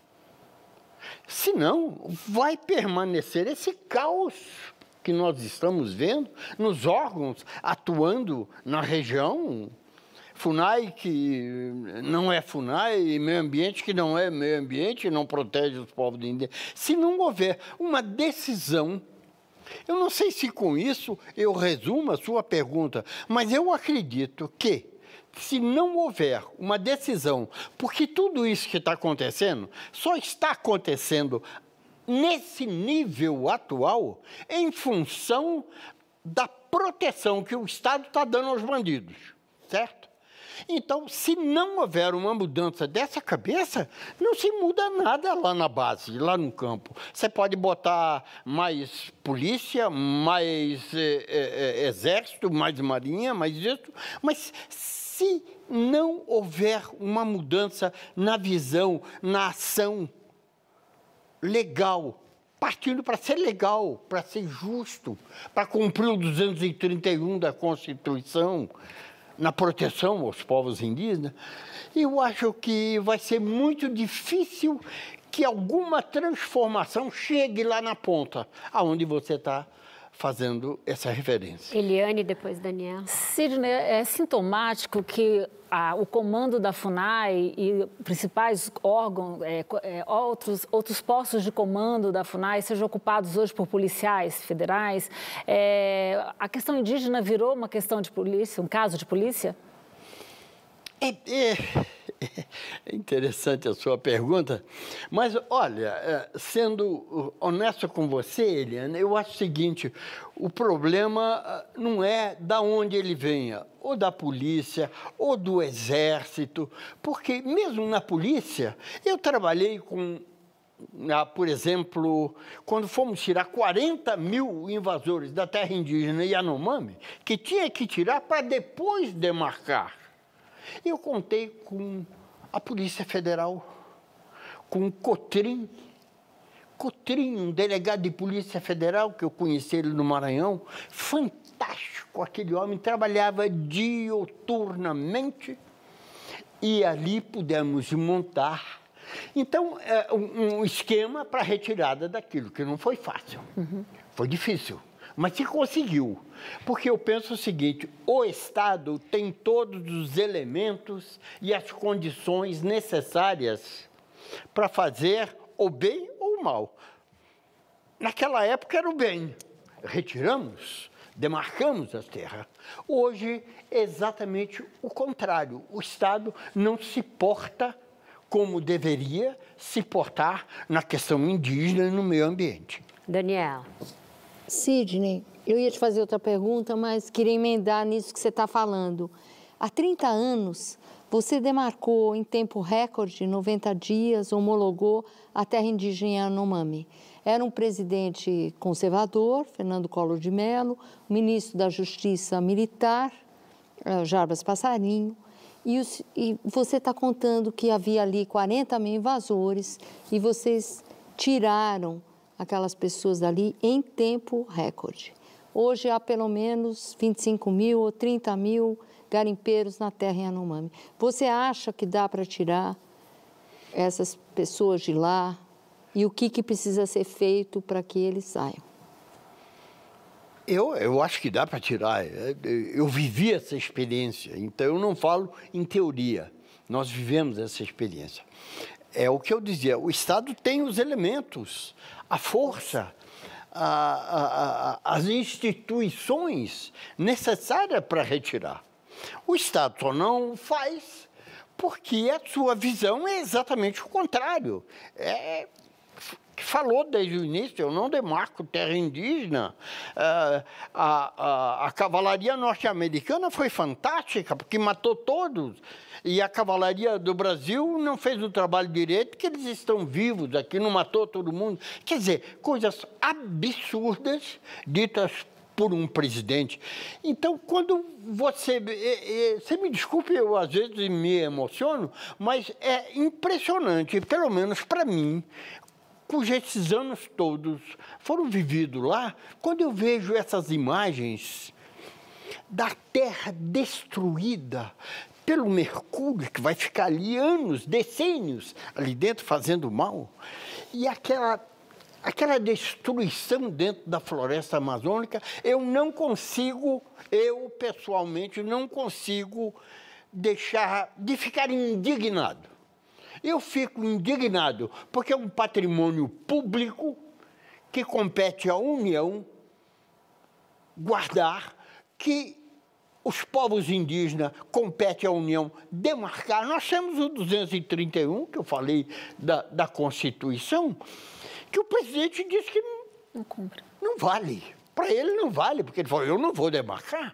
Speaker 3: Senão, vai permanecer esse caos que nós estamos vendo nos órgãos atuando na região, FUNAI que não é FUNAI, meio ambiente que não é meio ambiente, não protege os povos indígenas. Se não houver uma decisão, eu não sei se com isso eu resumo a sua pergunta, mas eu acredito que, se não houver uma decisão, porque tudo isso que está acontecendo só está acontecendo nesse nível atual em função da proteção que o Estado está dando aos bandidos, certo? Então, se não houver uma mudança dessa cabeça, não se muda nada lá na base, lá no campo. Você pode botar mais polícia, mais é, é, exército, mais marinha, mais isso, mas se não houver uma mudança na visão, na ação legal, partindo para ser legal, para ser justo, para cumprir o duzentos e trinta e um da Constituição, na proteção aos povos indígenas, eu acho que vai ser muito difícil que alguma transformação chegue lá na ponta, aonde você está fazendo essa referência.
Speaker 1: Eliane, depois Daniel.
Speaker 5: Sidney, é sintomático que ah, o comando da FUNAI e principais órgãos, é, é, outros, outros postos de comando da FUNAI sejam ocupados hoje por policiais federais. É, a questão indígena virou uma questão de polícia, um caso de polícia?
Speaker 3: É, é, é interessante a sua pergunta, mas, olha, sendo honesto com você, Eliane, eu acho o seguinte, o problema não é da onde ele venha, ou da polícia, ou do exército, porque mesmo na polícia, eu trabalhei com, por exemplo, quando fomos tirar quarenta mil invasores da terra indígena Yanomami, que tinha que tirar para depois demarcar. Eu contei com a Polícia Federal, com o Cotrim, Cotrim, um delegado de Polícia Federal, que eu conheci ele no Maranhão, fantástico, aquele homem trabalhava dioturnamente e ali pudemos montar, então, é, um, um esquema para a retirada daquilo, que não foi fácil, uhum. Foi difícil. Mas se conseguiu, porque eu penso o seguinte, o Estado tem todos os elementos e as condições necessárias para fazer o bem ou o mal. Naquela época era o bem, retiramos, demarcamos as terras. Hoje é exatamente o contrário, o Estado não se porta como deveria se portar na questão indígena e no meio ambiente.
Speaker 1: Daniel.
Speaker 6: Sidney, eu ia te fazer outra pergunta, mas queria emendar nisso que você está falando. Há trinta anos, você demarcou em tempo recorde, noventa dias, homologou a terra indígena Yanomami. Era um presidente conservador, Fernando Collor de Mello, o ministro da Justiça Militar, Jarbas Passarinho, e, os, e você está contando que havia ali quarenta mil invasores e vocês tiraram aquelas pessoas dali em tempo recorde. Hoje há pelo menos vinte e cinco mil ou trinta mil garimpeiros na terra Yanomami. Você acha que dá para tirar essas pessoas de lá? E o que, que precisa ser feito para que eles saiam?
Speaker 3: Eu, eu acho que dá para tirar. Eu vivi essa experiência, então eu não falo em teoria. Nós vivemos essa experiência. É o que eu dizia, o Estado tem os elementos, a força, a, a, a, as instituições necessárias para retirar. O Estado só não faz porque a sua visão é exatamente o contrário. É... Falou desde o início, eu não demarco terra indígena. Uh, a, a, a cavalaria norte-americana foi fantástica, porque matou todos. E a cavalaria do Brasil não fez o trabalho direito, que eles estão vivos aqui, não matou todo mundo. Quer dizer, coisas absurdas ditas por um presidente. Então, quando você... Você me desculpe, eu às vezes me emociono, mas é impressionante, pelo menos para mim, cujos esses anos todos foram vividos lá, quando eu vejo essas imagens da terra destruída pelo mercúrio, que vai ficar ali anos, decênios, ali dentro fazendo mal, e aquela, aquela destruição dentro da floresta amazônica, eu não consigo, eu pessoalmente não consigo deixar de ficar indignado. Eu fico indignado, porque é um patrimônio público que compete à União guardar, que os povos indígenas compete à União demarcar. Nós temos o duzentos e trinta e um, que eu falei da, da Constituição, que o presidente disse que não,
Speaker 5: não cumpre.
Speaker 3: Não vale. Para ele não vale, porque ele falou, eu não vou demarcar.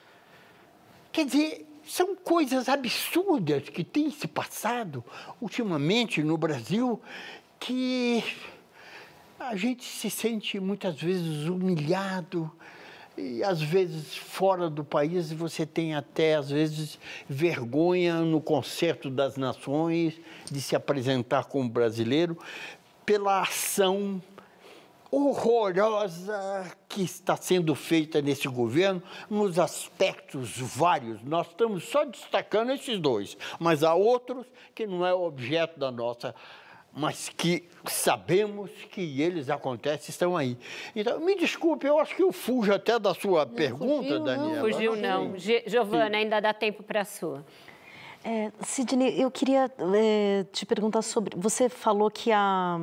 Speaker 3: Quer dizer... São coisas absurdas que têm se passado ultimamente no Brasil, que a gente se sente muitas vezes humilhado, e às vezes fora do país você tem até, às vezes, vergonha no Concerto das Nações de se apresentar como brasileiro pela ação horrorosa que está sendo feita nesse governo, nos aspectos vários. Nós estamos só destacando esses dois, mas há outros que não é objeto da nossa, mas que sabemos que eles acontecem, estão aí. Então, me desculpe, eu acho que eu fujo até da sua não, pergunta, fugiu, Daniela.
Speaker 1: Não fugiu, não. não. Giovana, ainda dá tempo para a sua.
Speaker 7: É, Sidney, eu queria é, te perguntar sobre... Você falou que a...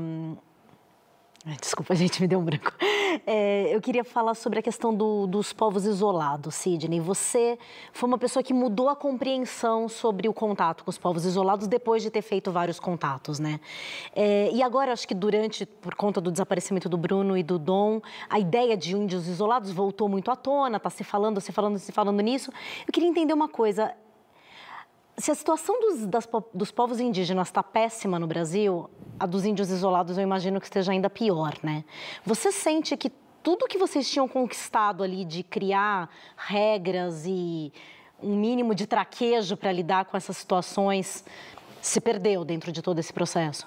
Speaker 7: Desculpa, gente, me deu um branco. É, eu queria falar sobre a questão do, dos povos isolados, Sidney. Você foi uma pessoa que mudou a compreensão sobre o contato com os povos isolados depois de ter feito vários contatos, né? É, e agora, acho que durante, por conta do desaparecimento do Bruno e do Dom, a ideia de índios isolados voltou muito à tona, está se falando, se falando, se falando nisso. Eu queria entender uma coisa. Se a situação dos, das, dos povos indígenas está péssima no Brasil, a dos índios isolados eu imagino que esteja ainda pior, né? Você sente que tudo que vocês tinham conquistado ali de criar regras e um mínimo de traquejo para lidar com essas situações se perdeu dentro de todo esse processo?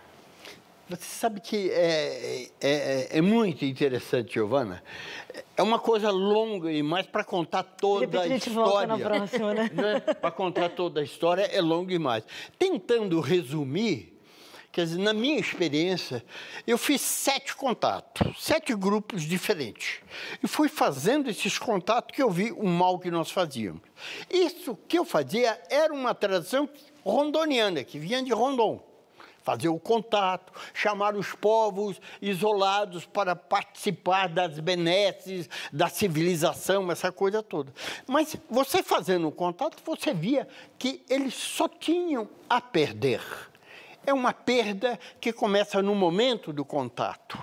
Speaker 3: Você sabe que é, é, é muito interessante, Giovana. É uma coisa longa e mais para contar toda a, a gente história. Volta na próxima, né? né? Para contar toda a história é longo demais. Tentando resumir, quer dizer, na minha experiência, eu fiz sete contatos, sete grupos diferentes. E fui fazendo esses contatos que eu vi o mal que nós fazíamos. Isso que eu fazia era uma tradição rondoniana, que vinha de Rondon. Fazer o contato, chamar os povos isolados para participar das benesses, da civilização, essa coisa toda. Mas você fazendo o contato, você via que eles só tinham a perder. É uma perda que começa no momento do contato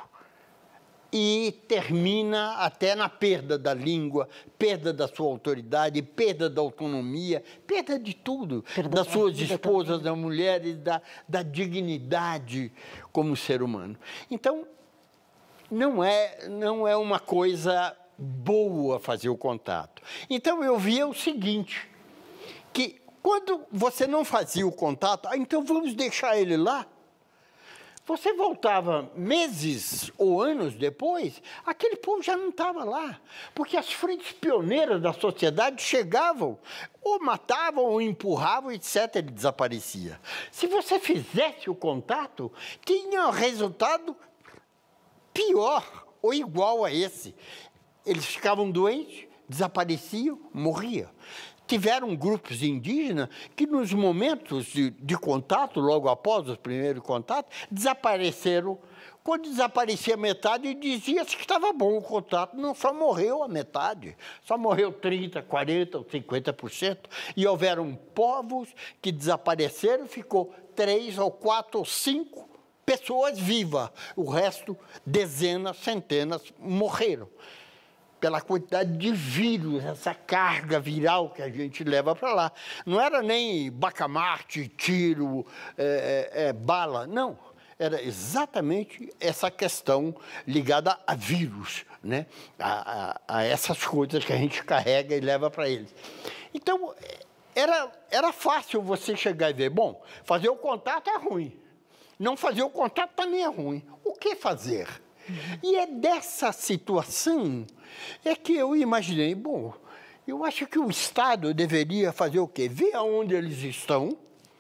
Speaker 3: e termina até na perda da língua, perda da sua autoridade, perda da autonomia, perda de tudo, perda das suas esposas, das mulheres, da, da dignidade como ser humano. Então, não é, não é uma coisa boa fazer o contato. Então, eu via o seguinte, que quando você não fazia o contato, ah, então vamos deixar ele lá. Você voltava meses ou anos depois, aquele povo já não estava lá, porque as frentes pioneiras da sociedade chegavam, ou matavam, ou empurravam, etcétera, ele desaparecia. Se você fizesse o contato, tinha um resultado pior ou igual a esse. Eles ficavam doentes, desapareciam, morriam. Tiveram grupos indígenas que, nos momentos de, de contato, logo após os primeiros contatos, desapareceram. Quando desaparecia metade, dizia-se que estava bom o contato. Não, só morreu a metade. Só morreu trinta por cento, quarenta por cento ou cinquenta por cento. E houveram povos que desapareceram, ficou três ou quatro ou cinco pessoas vivas. O resto, dezenas, centenas, morreram. Pela quantidade de vírus, essa carga viral que a gente leva para lá. Não era nem bacamarte, tiro, é, é, é, bala, não. Era exatamente essa questão ligada a vírus, né? a, a, a essas coisas que a gente carrega e leva para eles. Então, era, era fácil você chegar e ver, bom, fazer o contato é ruim, não fazer o contato também é ruim. O que fazer? E é dessa situação é que eu imaginei, bom, eu acho que o Estado deveria fazer o quê? Ver aonde eles estão,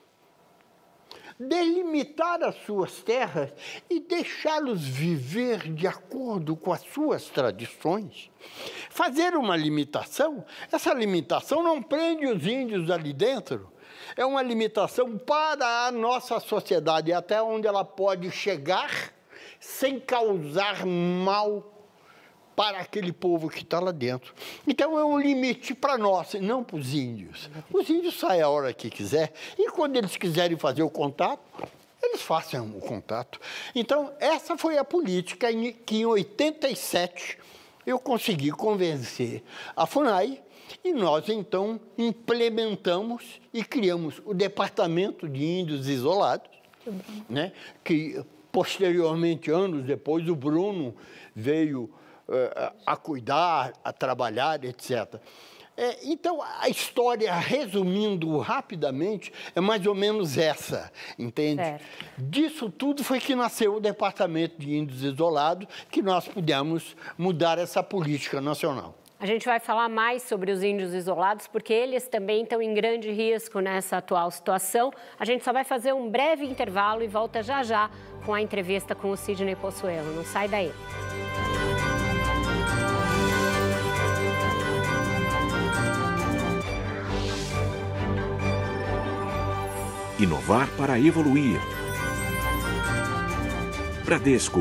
Speaker 3: delimitar as suas terras e deixá-los viver de acordo com as suas tradições. Fazer uma limitação, essa limitação não prende os índios ali dentro, é uma limitação para a nossa sociedade, até onde ela pode chegar sem causar mal para aquele povo que está lá dentro. Então, é um limite para nós, não para os índios. Os índios saem a hora que quiser, e quando eles quiserem fazer o contato, eles façam o contato. Então, essa foi a política que, em oitenta e sete, eu consegui convencer a FUNAI, e nós, então, implementamos e criamos o Departamento de Índios Isolados, né, que... Posteriormente, anos depois, o Bruno veio uh, a cuidar, a trabalhar, etcétera. É, então, a história, resumindo rapidamente, é mais ou menos essa, entende? Certo. Disso tudo foi que nasceu o Departamento de Índios Isolados, que nós pudemos mudar essa política nacional.
Speaker 1: A gente vai falar mais sobre os índios isolados, porque eles também estão em grande risco nessa atual situação. A gente só vai fazer um breve intervalo e volta já já com a entrevista com o Sidney Possuelo. Não sai daí.
Speaker 8: Inovar para evoluir. Bradesco.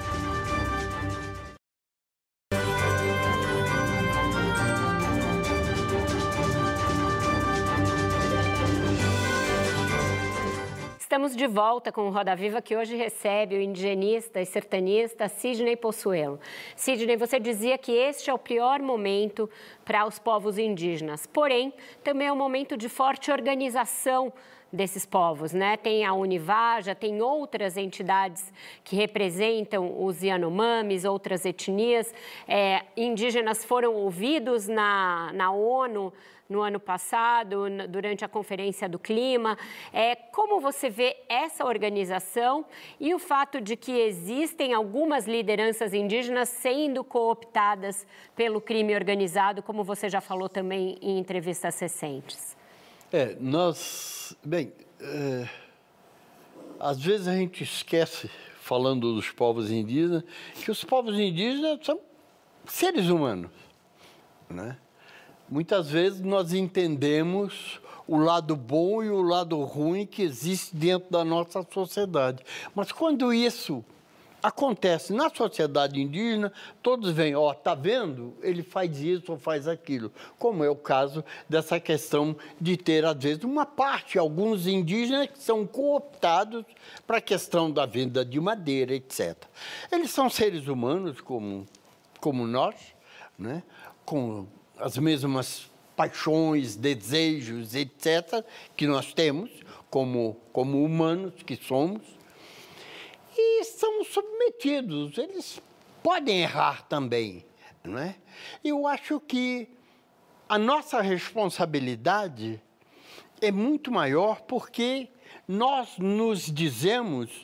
Speaker 1: Estamos de volta com o Roda Viva, que hoje recebe o indigenista e sertanista Sidney Possuelo. Sidney, você dizia que este é o pior momento para os povos indígenas, porém, também é um momento de forte organização desses povos, né? Tem a Univaja, tem outras entidades que representam os Yanomamis, outras etnias. É, indígenas foram ouvidos na, na ONU no ano passado, durante a Conferência do Clima. É, como você vê essa organização e o fato de que existem algumas lideranças indígenas sendo cooptadas pelo crime organizado, como você já falou também em entrevistas recentes?
Speaker 3: É, nós... Bem, é, às vezes a gente esquece, falando dos povos indígenas, que os povos indígenas são seres humanos, né? Muitas vezes nós entendemos o lado bom e o lado ruim que existe dentro da nossa sociedade. Mas quando isso acontece na sociedade indígena, todos veem, ó, tá vendo? Ele faz isso ou faz aquilo. Como é o caso dessa questão de ter, às vezes, uma parte, alguns indígenas que são cooptados para a questão da venda de madeira, etcétera. Eles são seres humanos como, como nós, né? Com as mesmas paixões, desejos, etcétera, que nós temos, como, como humanos que somos, e são submetidos, eles podem errar também, não é? Eu acho que a nossa responsabilidade é muito maior porque nós nos dizemos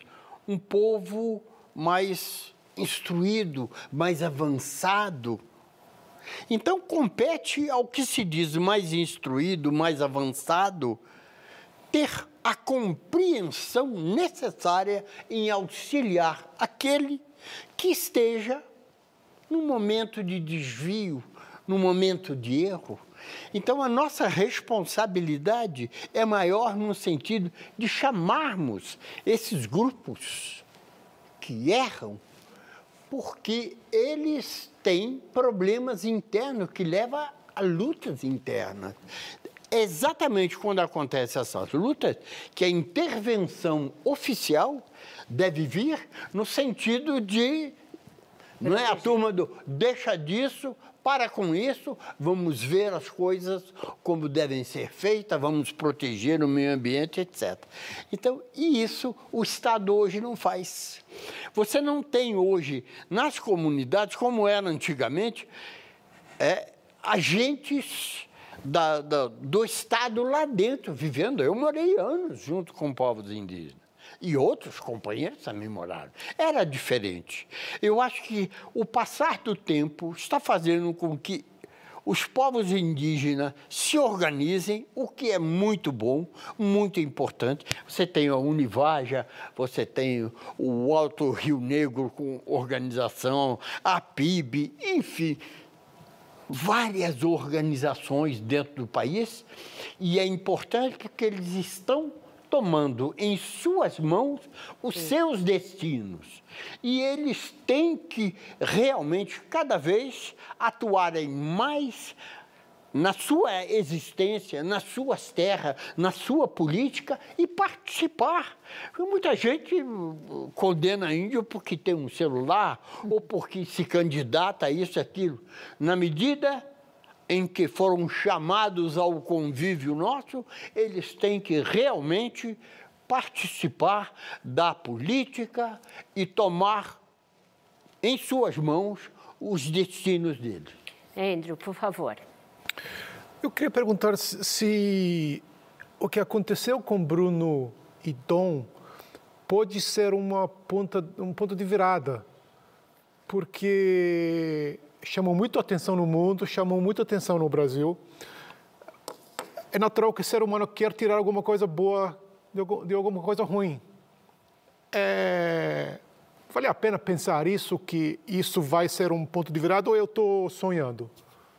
Speaker 3: um povo mais instruído, mais avançado. Então, compete ao que se diz mais instruído, mais avançado, ter a compreensão necessária em auxiliar aquele que esteja num momento de desvio, num momento de erro. Então, a nossa responsabilidade é maior no sentido de chamarmos esses grupos que erram, porque eles têm problemas internos que levam a lutas internas. É exatamente quando acontecem essas lutas que a intervenção oficial deve vir no sentido de... Não é a turma do deixa disso, para com isso, vamos ver as coisas como devem ser feitas, vamos proteger o meio ambiente, etcétera. Então, e isso o Estado hoje não faz. Você não tem hoje, nas comunidades, como era antigamente, é, agentes da, da, do Estado lá dentro, vivendo. Eu morei anos junto com povos indígenas. E outros companheiros também moraram. Era diferente. Eu acho que o passar do tempo está fazendo com que os povos indígenas se organizem, o que é muito bom, muito importante. Você tem a Univaja, você tem o Alto Rio Negro com organização, a P I B, enfim, várias organizações dentro do país. E é importante porque eles estão tomando em suas mãos os seus destinos. E eles têm que realmente, cada vez, atuarem mais na sua existência, nas suas terras, na sua política e participar. Muita gente condena índio porque tem um celular ou porque se candidata a isso, aquilo. Na medida em que foram chamados ao convívio nosso, eles têm que realmente participar da política e tomar em suas mãos os destinos deles.
Speaker 1: Andrew, por favor.
Speaker 4: Eu queria perguntar se, se o que aconteceu com Bruno e Dom pode ser uma ponta, um ponto de virada, porque chamam muito atenção no mundo, chamam muito atenção no Brasil. É natural que o ser humano quer tirar alguma coisa boa de alguma coisa ruim. É... Vale a pena pensar isso, que isso vai ser um ponto de virada, ou eu estou sonhando?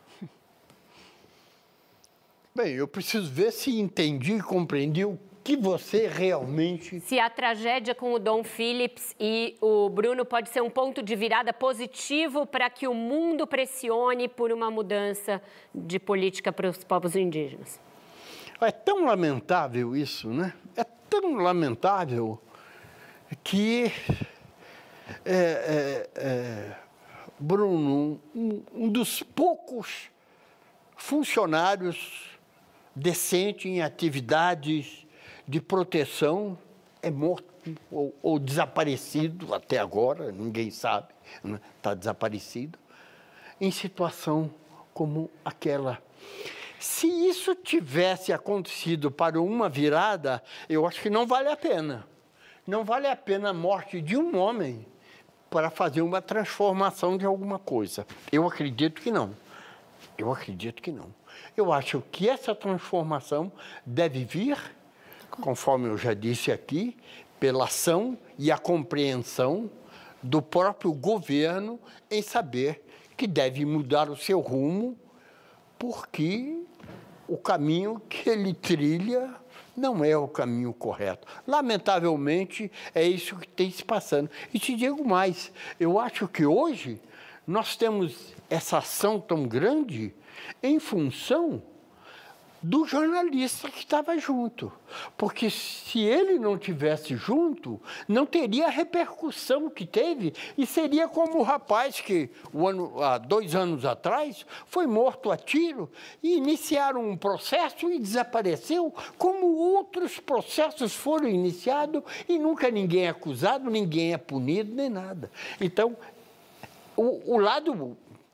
Speaker 3: Bem, eu preciso ver se entendi e compreendi o que você realmente...
Speaker 1: Se a tragédia com o Dom Phillips e o Bruno pode ser um ponto de virada positivo para que o mundo pressione por uma mudança de política para os povos indígenas.
Speaker 3: É tão lamentável isso, né? É tão lamentável que é, é, é, Bruno, um, um dos poucos funcionários decentes em atividades de proteção, é morto ou, ou desaparecido até agora, ninguém sabe, está desaparecido, em situação como aquela. Se isso tivesse acontecido para uma virada, eu acho que não vale a pena. Não vale a pena a morte de um homem para fazer uma transformação de alguma coisa. Eu acredito que não. Eu acredito que não. Eu acho que essa transformação deve vir, conforme eu já disse aqui, pela ação e a compreensão do próprio governo em saber que deve mudar o seu rumo, porque o caminho que ele trilha não é o caminho correto. Lamentavelmente, é isso que tem se passando. E te digo mais, eu acho que hoje nós temos essa ação tão grande em função do jornalista que estava junto. Porque se ele não tivesse junto, não teria a repercussão que teve e seria como o rapaz que, o ano, há dois anos atrás, foi morto a tiro e iniciaram um processo e desapareceu, como outros processos foram iniciados e nunca ninguém é acusado, ninguém é punido, nem nada. Então, o, o lado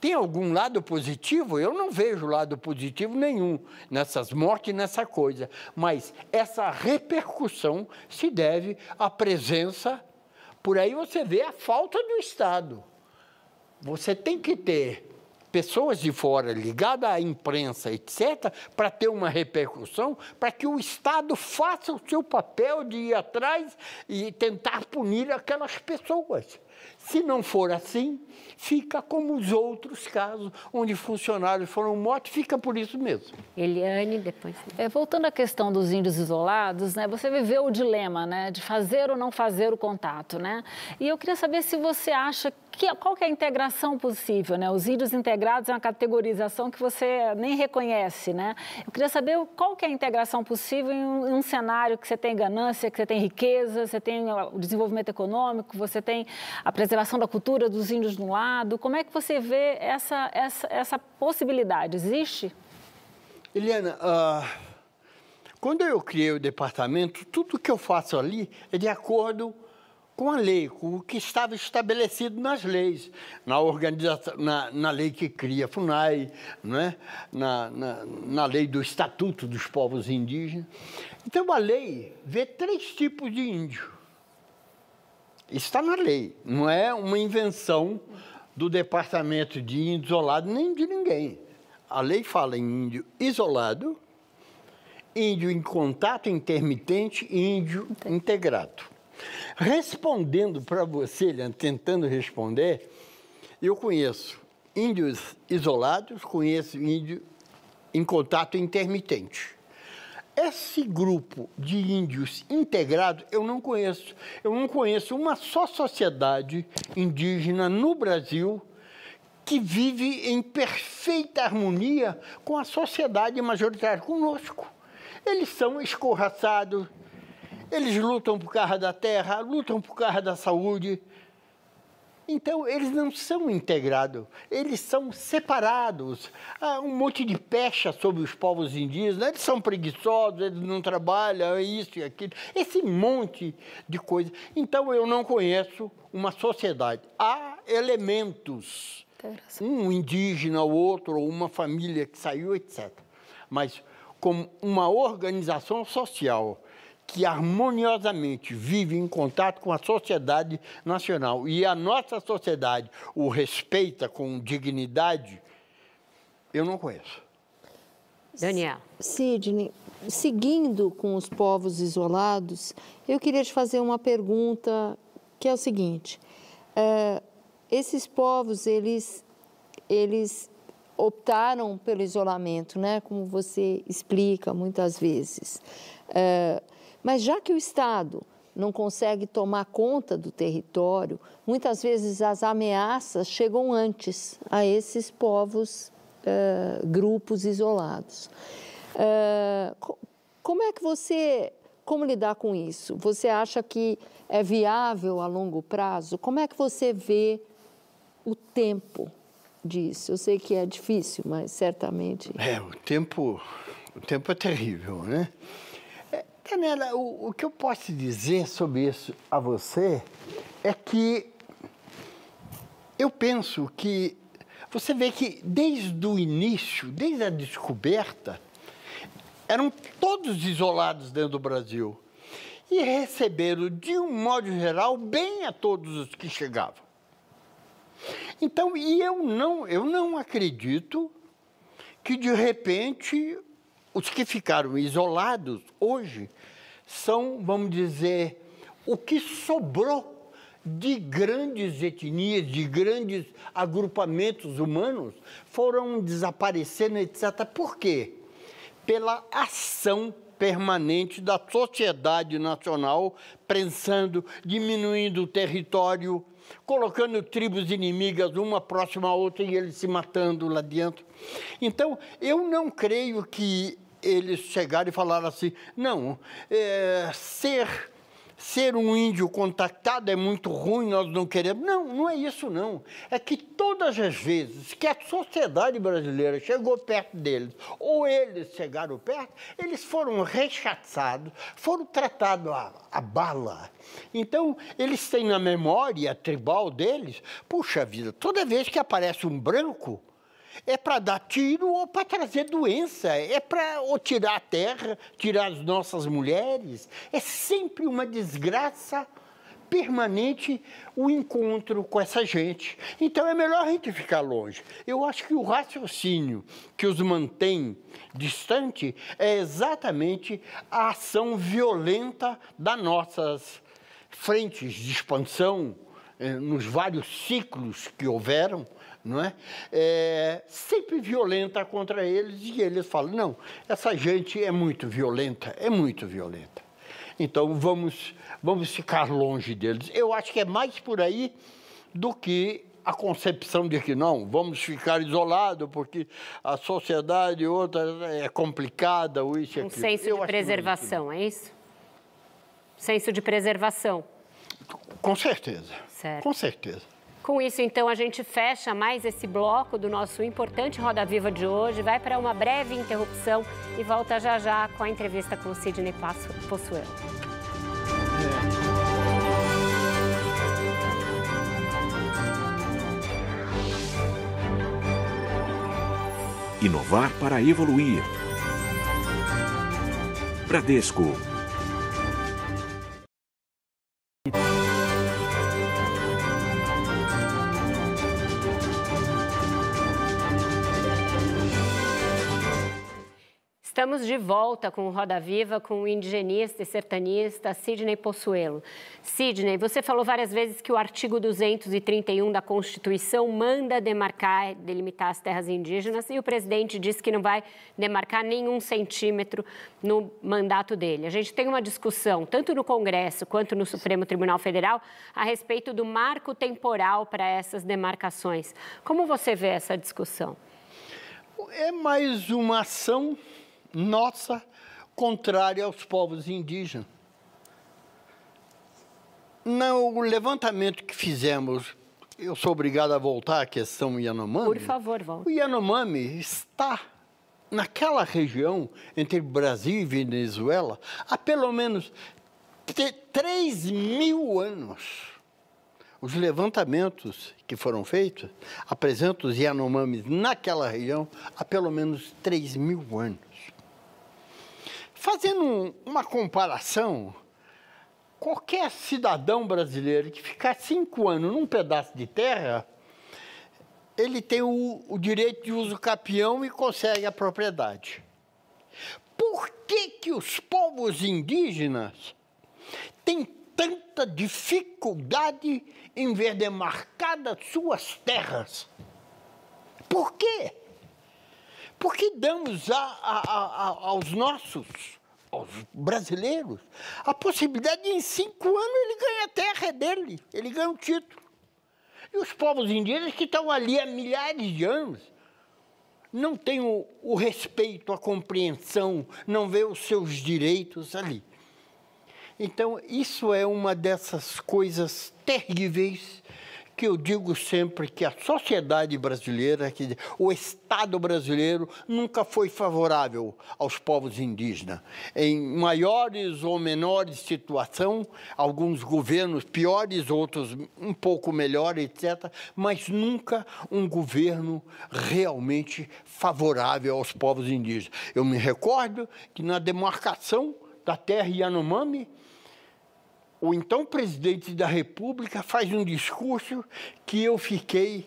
Speaker 3: tem algum lado positivo? Eu não vejo lado positivo nenhum nessas mortes, nessa coisa. Mas essa repercussão se deve à presença. Por aí você vê a falta do Estado. Você tem que ter pessoas de fora ligadas à imprensa, etcétera, para ter uma repercussão, para que o Estado faça o seu papel de ir atrás e tentar punir aquelas pessoas. Se não for assim, fica como os outros casos, onde funcionários foram mortos, fica por isso mesmo.
Speaker 1: Eliane, depois...
Speaker 5: É, voltando à questão dos índios isolados, né, você viveu o dilema, né, de fazer ou não fazer o contato, né? E eu queria saber se você acha que, qual que é a integração possível, né? Os índios integrados é uma categorização que você nem reconhece, né? Eu queria saber qual que é a integração possível em um, em um cenário que você tem ganância, que você tem riqueza, você tem o desenvolvimento econômico, você tem a preservação da cultura dos índios de um lado. Como é que você vê essa, essa, essa possibilidade? Existe?
Speaker 3: Eliana, uh, quando eu criei o departamento, tudo que eu faço ali é de acordo com a lei, com o que estava estabelecido nas leis, na organização, na, na lei que cria a FUNAI, não é? na, na, na lei do Estatuto dos Povos Indígenas. Então, a lei vê três tipos de índio. Isso está na lei, não é uma invenção do Departamento de Índio Isolado, nem de ninguém. A lei fala em índio isolado, índio em contato intermitente e índio integrado. Respondendo para você, tentando responder, eu conheço índios isolados, conheço índio em contato intermitente. Esse grupo de índios integrados eu não conheço. Eu não conheço uma só sociedade indígena no Brasil que vive em perfeita harmonia com a sociedade majoritária, conosco. Eles são escorraçados, eles lutam por causa da terra, lutam por causa da saúde. Então, eles não são integrados, eles são separados. Há um monte de pecha sobre os povos indígenas, eles são preguiçosos, eles não trabalham, isso e aquilo. Esse monte de coisa. Então, eu não conheço uma sociedade. Há elementos, um indígena, ou outro, ou uma família que saiu, etcétera. Mas, como uma organização social que harmoniosamente vive em contato com a sociedade nacional e a nossa sociedade o respeita com dignidade, eu não conheço.
Speaker 1: Daniel.
Speaker 6: Sidney, seguindo com os povos isolados, eu queria te fazer uma pergunta que é o seguinte. É, esses povos, eles, eles optaram pelo isolamento, né? Como você explica muitas vezes. É, Mas já que o Estado não consegue tomar conta do território, muitas vezes as ameaças chegam antes a esses povos, uh, grupos isolados. Uh, como é que você, como lidar com isso? Você acha que é viável a longo prazo? Como é que você vê o tempo disso? Eu sei que é difícil, mas certamente...
Speaker 3: É, o tempo, o tempo é terrível, né? Daniela, o, o que eu posso dizer sobre isso a você é que eu penso que você vê que desde o início, desde a descoberta, eram todos isolados dentro do Brasil e receberam, de um modo geral, bem a todos os que chegavam. Então, e eu não, eu não acredito que, de repente, os que ficaram isolados hoje são, vamos dizer, o que sobrou de grandes etnias, de grandes agrupamentos humanos, foram desaparecendo, etcétera. Por quê? Pela ação permanente da sociedade nacional, prensando, diminuindo o território, colocando tribos inimigas uma próxima à outra e eles se matando lá dentro. Então, eu não creio que eles chegaram e falaram assim, não, é, ser ser um índio contactado é muito ruim, nós não queremos. Não, não é isso, não. É que todas as vezes que a sociedade brasileira chegou perto deles, ou eles chegaram perto, eles foram rechaçados, foram tratados a, a bala. Então, eles têm na memória tribal deles, puxa vida, toda vez que aparece um branco, é para dar tiro ou para trazer doença, é para ou tirar a terra, tirar as nossas mulheres. É sempre uma desgraça permanente o encontro com essa gente. Então é melhor a gente ficar longe. Eu acho que o raciocínio que os mantém distante é exatamente a ação violenta das nossas frentes de expansão, eh, nos vários ciclos que houveram, não é? É sempre violenta contra eles, e eles falam, não, essa gente é muito violenta, é muito violenta. Então, vamos, vamos ficar longe deles. Eu acho que é mais por aí do que a concepção de que não, vamos ficar isolados porque a sociedade outra é complicada, ou isso e
Speaker 1: um
Speaker 3: aquilo.
Speaker 1: senso
Speaker 3: Eu
Speaker 1: de preservação, é isso? Senso de preservação.
Speaker 3: Com certeza,
Speaker 1: certo.
Speaker 3: Com certeza.
Speaker 1: Com isso, então, a gente fecha mais esse bloco do nosso importante Roda Viva de hoje, vai para uma breve interrupção e volta já já com a entrevista com o Sidney Possuelo.
Speaker 8: Inovar para evoluir. Bradesco.
Speaker 1: Estamos de volta com o Roda Viva, com o indigenista e sertanista Sidney Possuelo. Sidney, você falou várias vezes que o artigo duzentos e trinta e um da Constituição manda demarcar, delimitar as terras indígenas, e o presidente disse que não vai demarcar nenhum centímetro no mandato dele. A gente tem uma discussão, tanto no Congresso quanto no Supremo Tribunal Federal, a respeito do marco temporal para essas demarcações. Como você vê essa discussão?
Speaker 3: É mais uma ação nossa contrária aos povos indígenas. No levantamento que fizemos, eu sou obrigado a voltar à questão Yanomami.
Speaker 1: Por favor, volte.
Speaker 3: O Yanomami está naquela região entre Brasil e Venezuela há pelo menos três mil anos. Os levantamentos que foram feitos apresentam os Yanomamis naquela região há pelo menos três mil anos. Fazendo uma comparação, qualquer cidadão brasileiro que ficar cinco anos num pedaço de terra, ele tem o, o direito de uso capião e consegue a propriedade. Por que que os povos indígenas têm tanta dificuldade em ver demarcadas suas terras? Por quê? Porque damos a, a, a, aos nossos, aos brasileiros, a possibilidade de, em cinco anos, ele ganha a terra, é dele, ele ganha o título. E os povos indígenas que estão ali há milhares de anos não têm o, o respeito, a compreensão, não vê os seus direitos ali. Então, isso é uma dessas coisas terríveis que eu digo sempre que a sociedade brasileira, quer dizer, o Estado brasileiro nunca foi favorável aos povos indígenas. Em maiores ou menores situação, alguns governos piores, outros um pouco melhores, etcétera, mas nunca um governo realmente favorável aos povos indígenas. Eu me recordo que na demarcação da terra Yanomami, o então presidente da República faz um discurso que eu fiquei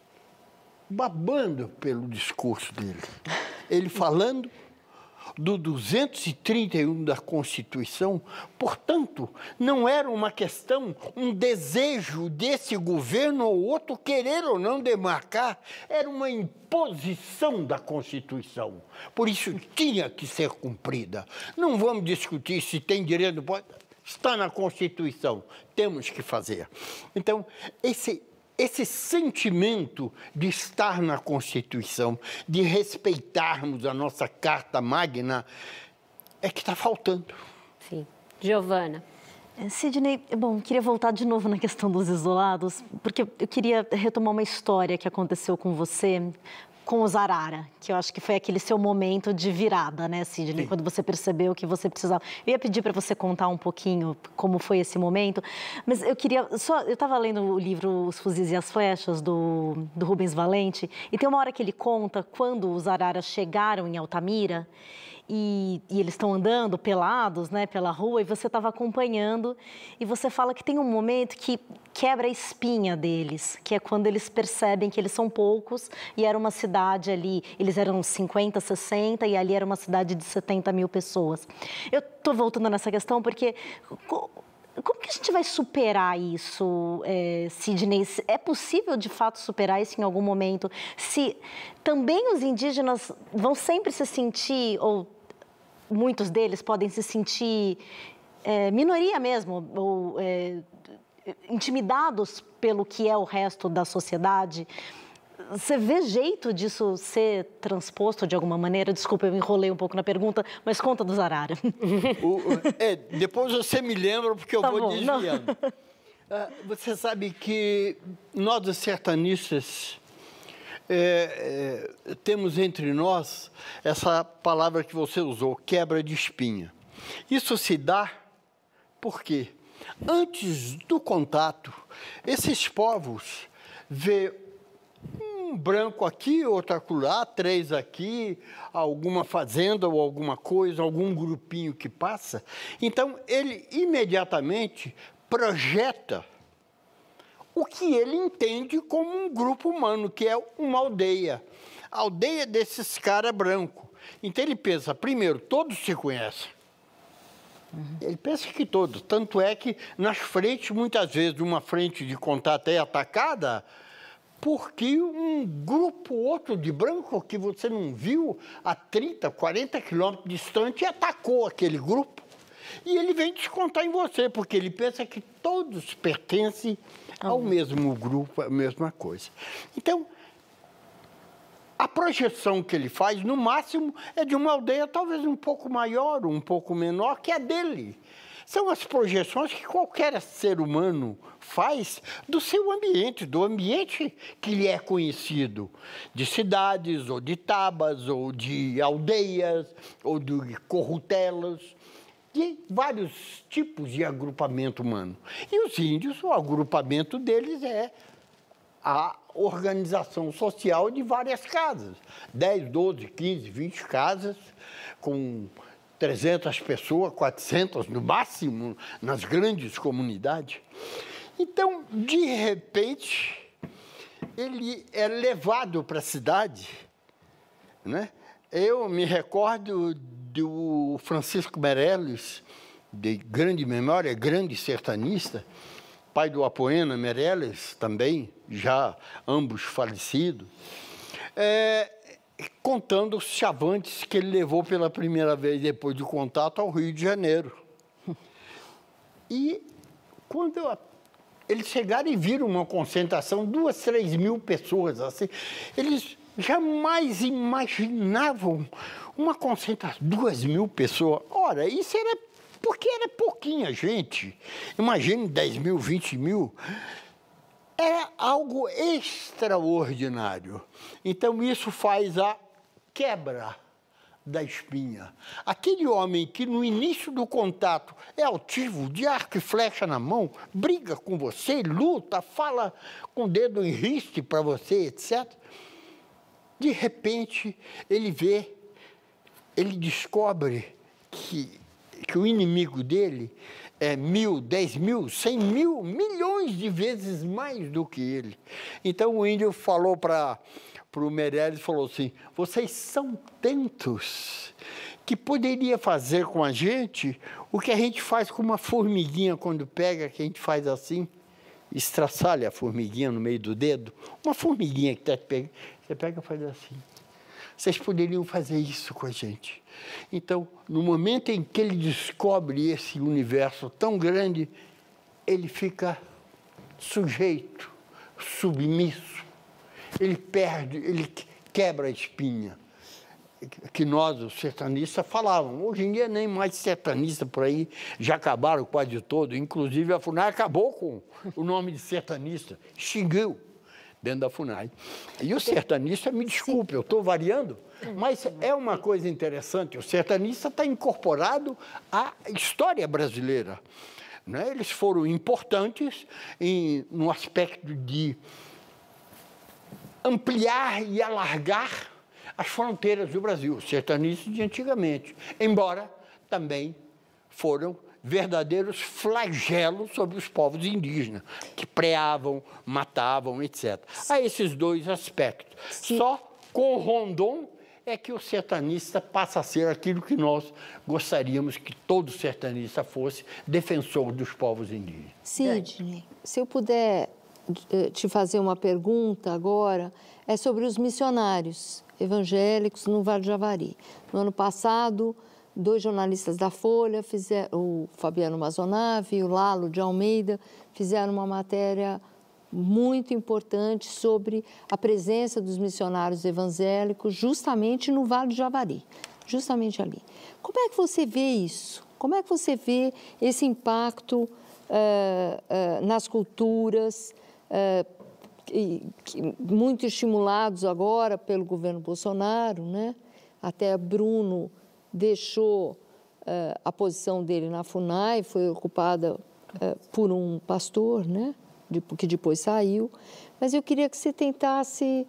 Speaker 3: babando pelo discurso dele. Ele falando do duzentos e trinta e um da Constituição, portanto, não era uma questão, um desejo desse governo ou outro querer ou não demarcar, era uma imposição da Constituição. Por isso, tinha que ser cumprida. Não vamos discutir se tem direito... Está na Constituição, temos que fazer. Então, esse, esse sentimento de estar na Constituição, de respeitarmos a nossa Carta Magna, é que está faltando.
Speaker 1: Sim. Giovana.
Speaker 7: Sidney, bom, queria voltar de novo na questão dos isolados, porque eu queria retomar uma história que aconteceu com você, com os Arara, que eu acho que foi aquele seu momento de virada, né, Sidney? Sim. Quando você percebeu que você precisava. Eu ia pedir para você contar um pouquinho como foi esse momento, mas eu queria só. Eu estava lendo o livro Os Fuzis e as Flechas, do, do Rubens Valente, e tem uma hora que ele conta quando os Arara chegaram em Altamira. E, e eles estão andando pelados, né, pela rua, e você estava acompanhando, e você fala que tem um momento que quebra a espinha deles, que é quando eles percebem que eles são poucos, e era uma cidade ali, eles eram cinquenta, sessenta, e ali era uma cidade de setenta mil pessoas. Eu estou voltando nessa questão porque... Como que a gente vai superar isso, é, Sidney? É possível, de fato, superar isso em algum momento? Se também os indígenas vão sempre se sentir, ou muitos deles podem se sentir é, minoria mesmo, ou é, intimidados pelo que é o resto da sociedade, você vê jeito disso ser transposto de alguma maneira? Desculpa, eu enrolei um pouco na pergunta, mas conta dos Arara.
Speaker 3: O, é, depois você me lembra, porque eu
Speaker 7: tá
Speaker 3: vou
Speaker 7: bom,
Speaker 3: desviando. Ah, você sabe que nós, os sertanistas, é, é, temos entre nós essa palavra que você usou, quebra de espinha. Isso se dá porque, antes do contato, esses povos vê um branco aqui, outro acolá, três aqui, alguma fazenda ou alguma coisa, algum grupinho que passa. Então, ele imediatamente projeta o que ele entende como um grupo humano, que é uma aldeia. A aldeia desses caras brancos. Então, ele pensa, primeiro, todos se conhecem. Uhum. Ele pensa que todos. Tanto é que, nas frentes, muitas vezes, uma frente de contato é atacada, porque um grupo outro de branco que você não viu a trinta, quarenta quilômetros distante atacou aquele grupo. E ele vem descontar em você, porque ele pensa que todos pertencem ao mesmo grupo, a mesma coisa. Então, a projeção que ele faz, no máximo, é de uma aldeia talvez um pouco maior, um pouco menor, que a dele. São as projeções que qualquer ser humano faz do seu ambiente, do ambiente que lhe é conhecido, de cidades, ou de tabas, ou de aldeias, ou de corrutelas, de vários tipos de agrupamento humano. E os índios, o agrupamento deles é a organização social de várias casas, dez, doze, quinze, vinte casas, com trezentas pessoas, quatrocentas no máximo, nas grandes comunidades. Então, de repente, ele é levado para a cidade, né? Eu me recordo do Francisco Meirelles, de grande memória, grande sertanista, pai do Apoena Meirelles também, já ambos falecidos, é, contando os chavantes que ele levou pela primeira vez, depois do contato, ao Rio de Janeiro. E quando eu, eles chegaram e viram uma concentração, duas, três mil pessoas, assim, eles jamais imaginavam uma concentração, duas mil pessoas. Ora, isso era porque era pouquinha gente. Imagine dez mil, vinte mil. É algo extraordinário. Então, isso faz a quebra da espinha. Aquele homem que, no início do contato, é altivo, de arco e flecha na mão, briga com você, luta, fala com o dedo em riste para você, etcétera. De repente, ele vê, ele descobre que, que o inimigo dele é mil, dez mil, cem mil, milhões de vezes mais do que ele. Então, o índio falou para o Meirelles, falou assim, vocês são tantos que poderia fazer com a gente o que a gente faz com uma formiguinha quando pega, que a gente faz assim, estraçalha a formiguinha no meio do dedo, uma formiguinha que está pegando, você pega e faz assim. Vocês poderiam fazer isso com a gente. Então, no momento em que ele descobre esse universo tão grande, ele fica sujeito, submisso. Ele perde, ele quebra a espinha. que nós, os sertanistas, falávamos. Hoje em dia nem mais sertanista por aí, já acabaram quase todo. Inclusive a FUNAI acabou com o nome de sertanista, extinguiu dentro da FUNAI. E o sertanista, me desculpe, eu estou variando, mas é uma coisa interessante, o sertanista está incorporado à história brasileira. Né? Eles foram importantes em, no aspecto de ampliar e alargar as fronteiras do Brasil, sertanistas de antigamente, embora também foram verdadeiros flagelos sobre os povos indígenas, que preavam, matavam, etcétera. Há esses dois aspectos. Sim. Só com o Rondon é que o sertanista passa a ser aquilo que nós gostaríamos que todo sertanista fosse, defensor dos povos indígenas.
Speaker 6: Sidney, é. se eu puder te fazer uma pergunta agora, é sobre os missionários evangélicos no Vale do Javari. No ano passado, dois jornalistas da Folha, fizeram, o Fabiano Mazonave e o Lalo de Almeida, fizeram uma matéria muito importante sobre a presença dos missionários evangélicos justamente no Vale do Javari, justamente ali. Como é que você vê isso? Como é que você vê esse impacto uh, uh, nas culturas, uh, que, que, muito estimulados agora pelo governo Bolsonaro, né? Até Bruno deixou uh, a posição dele na FUNAI, foi ocupada uh, por um pastor, né? De, que depois saiu. Mas eu queria que você tentasse,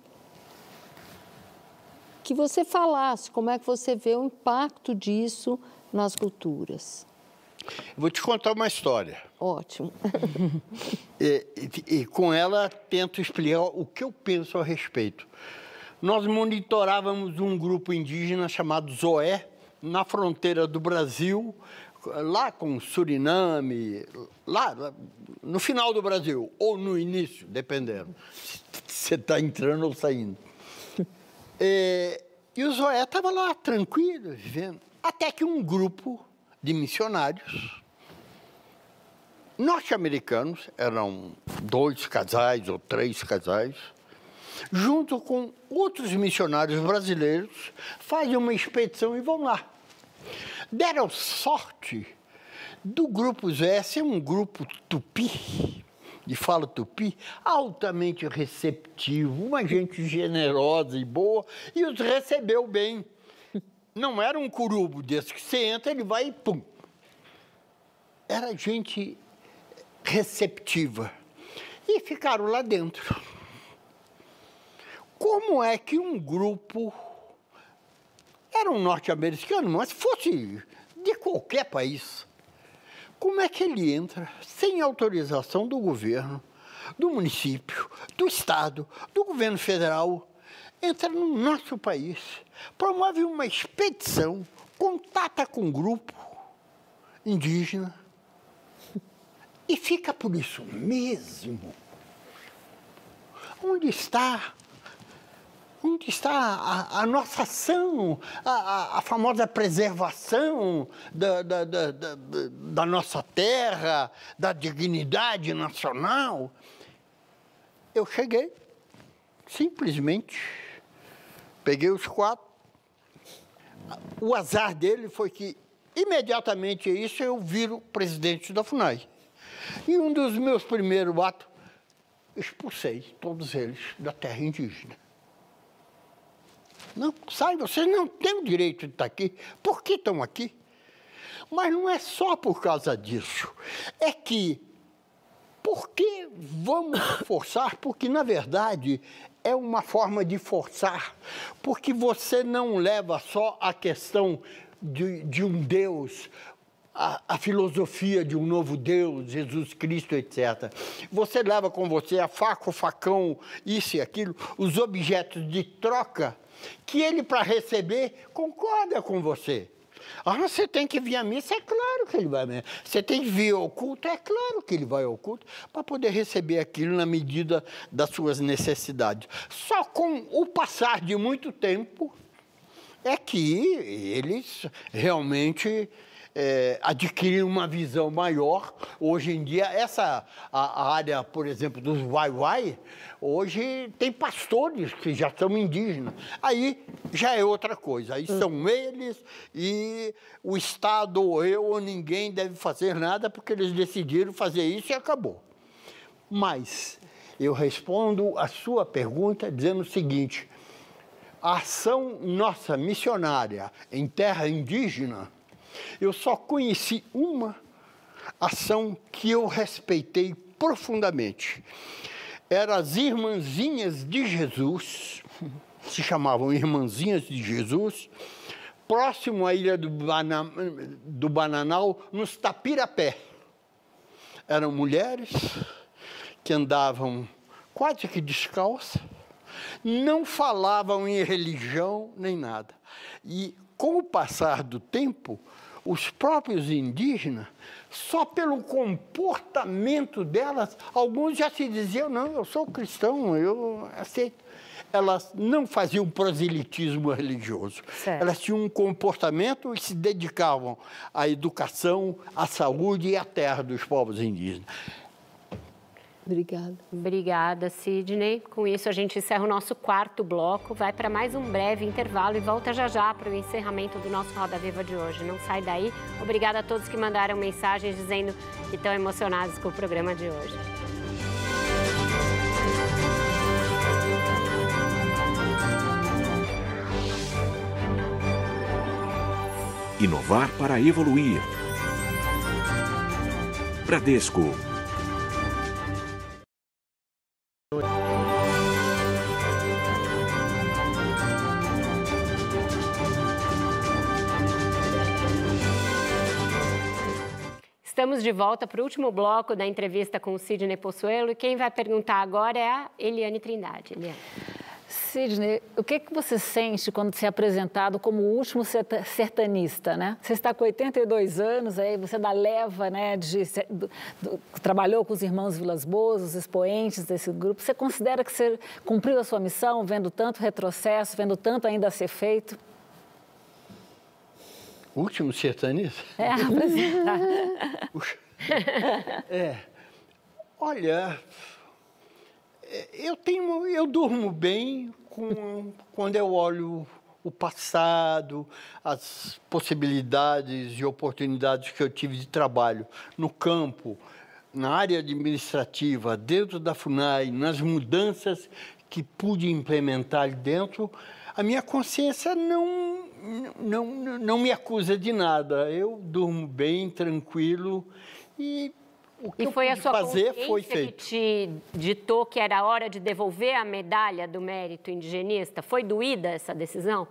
Speaker 6: que você falasse como é que você vê o impacto disso nas culturas.
Speaker 3: Vou te contar uma história.
Speaker 6: Ótimo.
Speaker 3: e, e, e com ela tento explicar o que eu penso a respeito. Nós monitorávamos um grupo indígena chamado Zoé, na fronteira do Brasil, lá com Suriname, lá, lá no final do Brasil, ou no início, dependendo, se você está entrando ou saindo. E, e o Zoé estava lá, tranquilo, vivendo, até que um grupo de missionários norte-americanos, eram dois casais ou três casais, junto com outros missionários brasileiros, fazem uma expedição e vão lá. Deram sorte do grupo Zé ser um grupo tupi, de fala tupi, altamente receptivo, uma gente generosa e boa, e os recebeu bem. Não era um curubo desse que você entra, ele vai e pum. Era gente receptiva. E ficaram lá dentro. Como é que um grupo, era um norte-americano, mas fosse de qualquer país, como é que ele entra sem autorização do governo, do município, do estado, do governo federal, entra no nosso país, promove uma expedição, contata com um grupo indígena e fica por isso mesmo? Onde está? Onde está a, a nossa ação, a, a, a famosa preservação da, da, da, da, da nossa terra, da dignidade nacional? Eu cheguei, simplesmente, peguei os quatro. O azar dele foi que, imediatamente isso, eu viro presidente da FUNAI. E um dos meus primeiros atos, expulsei todos eles da terra indígena. Não, sai, vocês não têm o direito de estar aqui. Por que estão aqui? Mas não é só por causa disso. É que, por que vamos forçar? Porque, na verdade, é uma forma de forçar. Porque você não leva só a questão de, de um Deus, a, a filosofia de um novo Deus, Jesus Cristo, etcétera. Você leva com você a faca, o facão, isso e aquilo, os objetos de troca, que ele, para receber, concorda com você. Ah, você tem que vir à missa, é claro que ele vai à missa. Você tem que vir ao culto, é claro que ele vai ao culto, para poder receber aquilo na medida das suas necessidades. Só com o passar de muito tempo é que eles realmente é, adquirir uma visão maior. Hoje em dia, essa a, a área, por exemplo, dos Vai-Vai, hoje tem pastores que já são indígenas. Aí já é outra coisa. Aí são eles e o Estado, ou eu, ou ninguém deve fazer nada porque eles decidiram fazer isso e acabou. Mas eu respondo a sua pergunta dizendo o seguinte: a ação nossa missionária em terra indígena, eu só conheci uma ação que eu respeitei profundamente. Eram as Irmãzinhas de Jesus, se chamavam Irmãzinhas de Jesus, próximo à ilha do, Bana, do Bananal, nos Tapirapé. Eram mulheres que andavam quase que descalças, não falavam em religião nem nada. E, com o passar do tempo, os próprios indígenas, só pelo comportamento delas, alguns já se diziam, não, eu sou cristão, eu aceito. Elas não faziam proselitismo religioso. Certo. Elas tinham um comportamento e se dedicavam à educação, à saúde e à terra dos povos indígenas.
Speaker 6: Obrigada.
Speaker 1: Obrigada, Sidney. Com isso, a gente encerra o nosso quarto bloco, vai para mais um breve intervalo e volta já já para o encerramento do nosso Roda Viva de hoje. Não sai daí. Obrigada a todos que mandaram mensagens dizendo que estão emocionados com o programa de hoje.
Speaker 8: Inovar para evoluir. Bradesco.
Speaker 1: Estamos de volta para o último bloco da entrevista com o Sidney Pozuelo e quem vai perguntar agora é a Eliane Trindade. Eliane.
Speaker 5: Sidney, o que, que você sente quando você é apresentado como o último sertanista, né? Você está com oitenta e dois anos, aí você dá leva, né, de, do, do, trabalhou com os irmãos Vilas Boas, os expoentes desse grupo. Você considera que você cumpriu a sua missão, vendo tanto retrocesso, vendo tanto ainda a ser feito?
Speaker 3: Último sertanista?
Speaker 5: É, apresentar.
Speaker 3: É, olha, eu tenho, eu durmo bem com, quando eu olho o passado, as possibilidades e oportunidades que eu tive de trabalho no campo, na área administrativa, dentro da FUNAI, nas mudanças que pude implementar dentro. A minha consciência não, não, não me acusa de nada. Eu durmo bem, tranquilo e o que
Speaker 1: e
Speaker 3: eu
Speaker 1: foi
Speaker 3: pude
Speaker 1: a sua
Speaker 3: fazer foi
Speaker 1: que
Speaker 3: feito.
Speaker 1: te ditou que era hora de devolver a medalha do mérito indigenista? Foi doída essa decisão?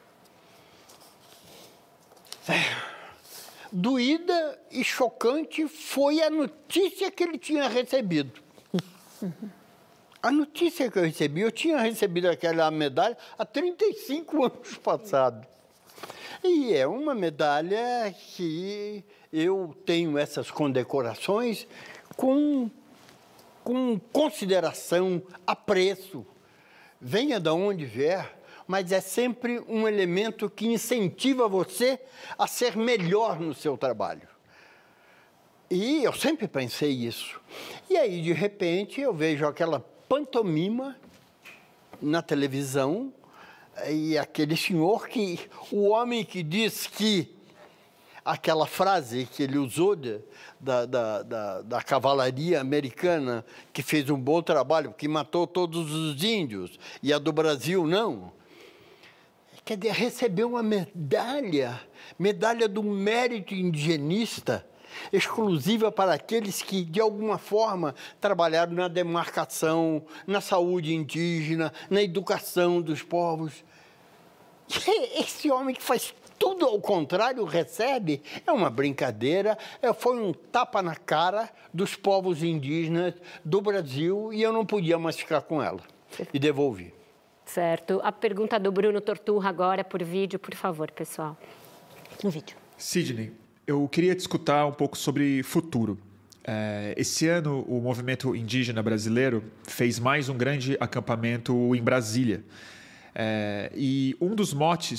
Speaker 3: É, doída e chocante foi a notícia que ele tinha recebido. Uhum. A notícia que eu recebi, eu tinha recebido aquela medalha há trinta e cinco anos passados. E é uma medalha que eu tenho essas condecorações com, com consideração, apreço. Venha de onde vier, mas é sempre um elemento que incentiva você a ser melhor no seu trabalho. E eu sempre pensei isso. E aí, de repente, eu vejo aquela pantomima na televisão e aquele senhor que, o homem que diz que aquela frase que ele usou de, da, da, da, da cavalaria americana, que fez um bom trabalho, que matou todos os índios, e a do Brasil não. Quer dizer, recebeu uma medalha, medalha do mérito indigenista, exclusiva para aqueles que, de alguma forma, trabalharam na demarcação, na saúde indígena, na educação dos povos. Esse homem que faz tudo ao contrário recebe, é uma brincadeira, foi um tapa na cara dos povos indígenas do Brasil e eu não podia mais ficar com ela. E devolvi.
Speaker 1: Certo. A pergunta do Bruno Torturra agora por vídeo, por favor, pessoal.
Speaker 7: No vídeo.
Speaker 9: Sidney, eu queria te escutar um pouco sobre futuro. É, esse ano, o movimento indígena brasileiro fez mais um grande acampamento em Brasília. É, e um dos motes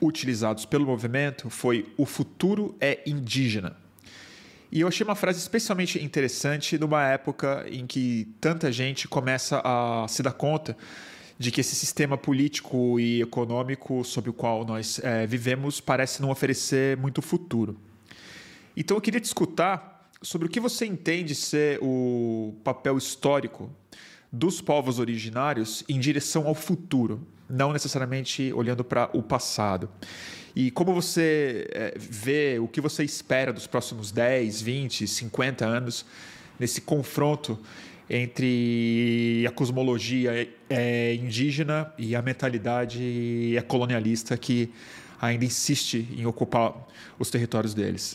Speaker 9: utilizados pelo movimento foi "o futuro é indígena". E eu achei uma frase especialmente interessante numa época em que tanta gente começa a se dar conta de que esse sistema político e econômico sob o qual nós é, vivemos parece não oferecer muito futuro. Então eu queria te escutar sobre o que você entende ser o papel histórico dos povos originários em direção ao futuro, não necessariamente olhando para o passado. E como você é, vê, o que você espera dos próximos dez, vinte, cinquenta anos nesse confronto entre a cosmologia é, indígena e a mentalidade colonialista que ainda insiste em ocupar os territórios deles?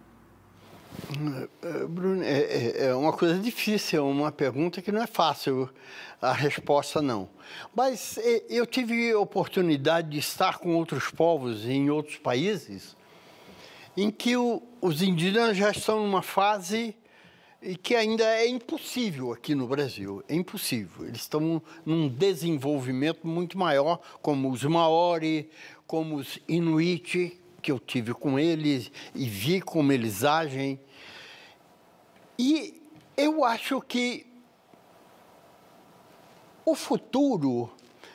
Speaker 3: Bruno, é, é uma coisa difícil, é uma pergunta que não é fácil a resposta, não. Mas eu tive a oportunidade de estar com outros povos em outros países em que o, os indígenas já estão numa fase e que ainda é impossível aqui no Brasil, é impossível. Eles estão num desenvolvimento muito maior, como os Maori, como os Inuit, que eu tive com eles e vi como eles agem. E eu acho que o futuro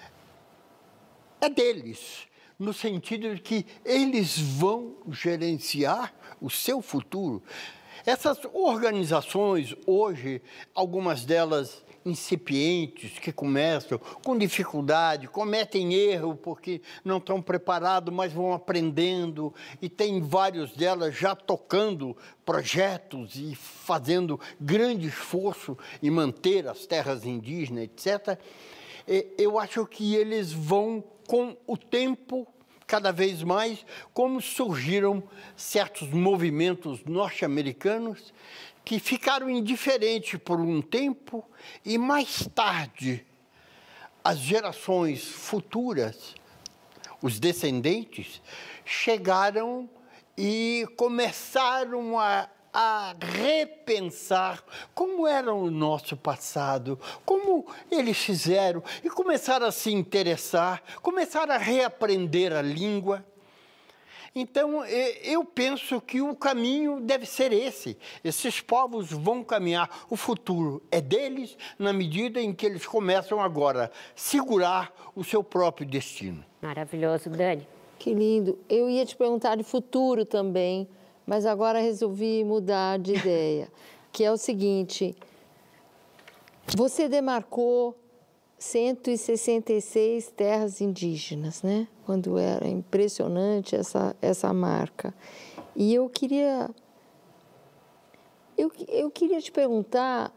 Speaker 3: é deles, no sentido de que eles vão gerenciar o seu futuro. Essas organizações, hoje, algumas delas incipientes, que começam com dificuldade, cometem erro porque não estão preparados, mas vão aprendendo, e tem vários delas já tocando projetos e fazendo grande esforço em manter as terras indígenas, etcétera. Eu acho que eles vão, com o tempo, cada vez mais, como surgiram certos movimentos norte-americanos que ficaram indiferentes por um tempo e, mais tarde, as gerações futuras, os descendentes, chegaram e começaram a, a repensar como era o nosso passado, como eles fizeram, e começaram a se interessar, começaram a reaprender a língua. Então, eu penso que o caminho deve ser esse. Esses povos vão caminhar. O futuro é deles na medida em que eles começam agora a segurar o seu próprio destino.
Speaker 1: Maravilhoso, Dani.
Speaker 6: Que lindo. Eu ia te perguntar de futuro também, mas agora resolvi mudar de ideia, que é o seguinte: você demarcou cento e sessenta e seis terras indígenas, né? Quando era impressionante essa, essa marca. E eu queria, eu, eu queria te perguntar,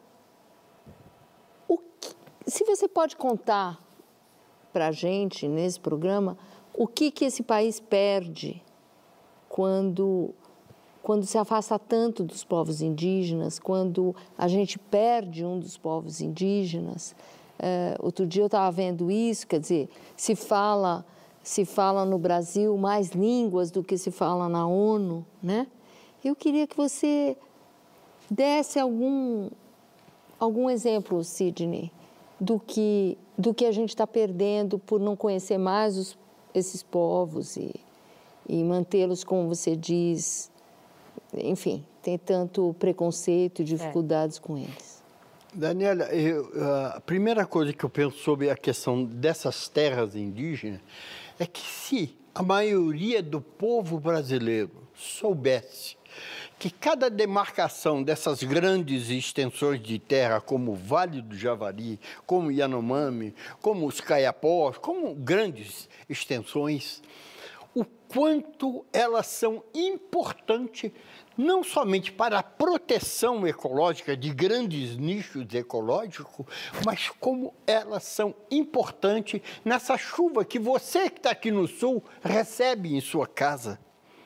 Speaker 6: o que, se você pode contar para a gente, nesse programa, o que, que esse país perde quando, quando se afasta tanto dos povos indígenas, quando a gente perde um dos povos indígenas. Uh, outro dia eu estava vendo isso, quer dizer, se fala, se fala no Brasil mais línguas do que se fala na ONU, né? Eu queria que você desse algum, algum exemplo, Sidney, do que, do que a gente está perdendo por não conhecer mais os, esses povos e, e mantê-los, como você diz, enfim, tem tanto preconceito e dificuldades é. com eles.
Speaker 3: Daniela, eu, a primeira coisa que eu penso sobre a questão dessas terras indígenas é que se a maioria do povo brasileiro soubesse que cada demarcação dessas grandes extensões de terra, como o Vale do Javari, como Yanomami, como os Caiapós, como grandes extensões, o quanto elas são importantes não somente para a proteção ecológica de grandes nichos ecológicos, mas como elas são importantes nessa chuva que você que está aqui no sul recebe em sua casa.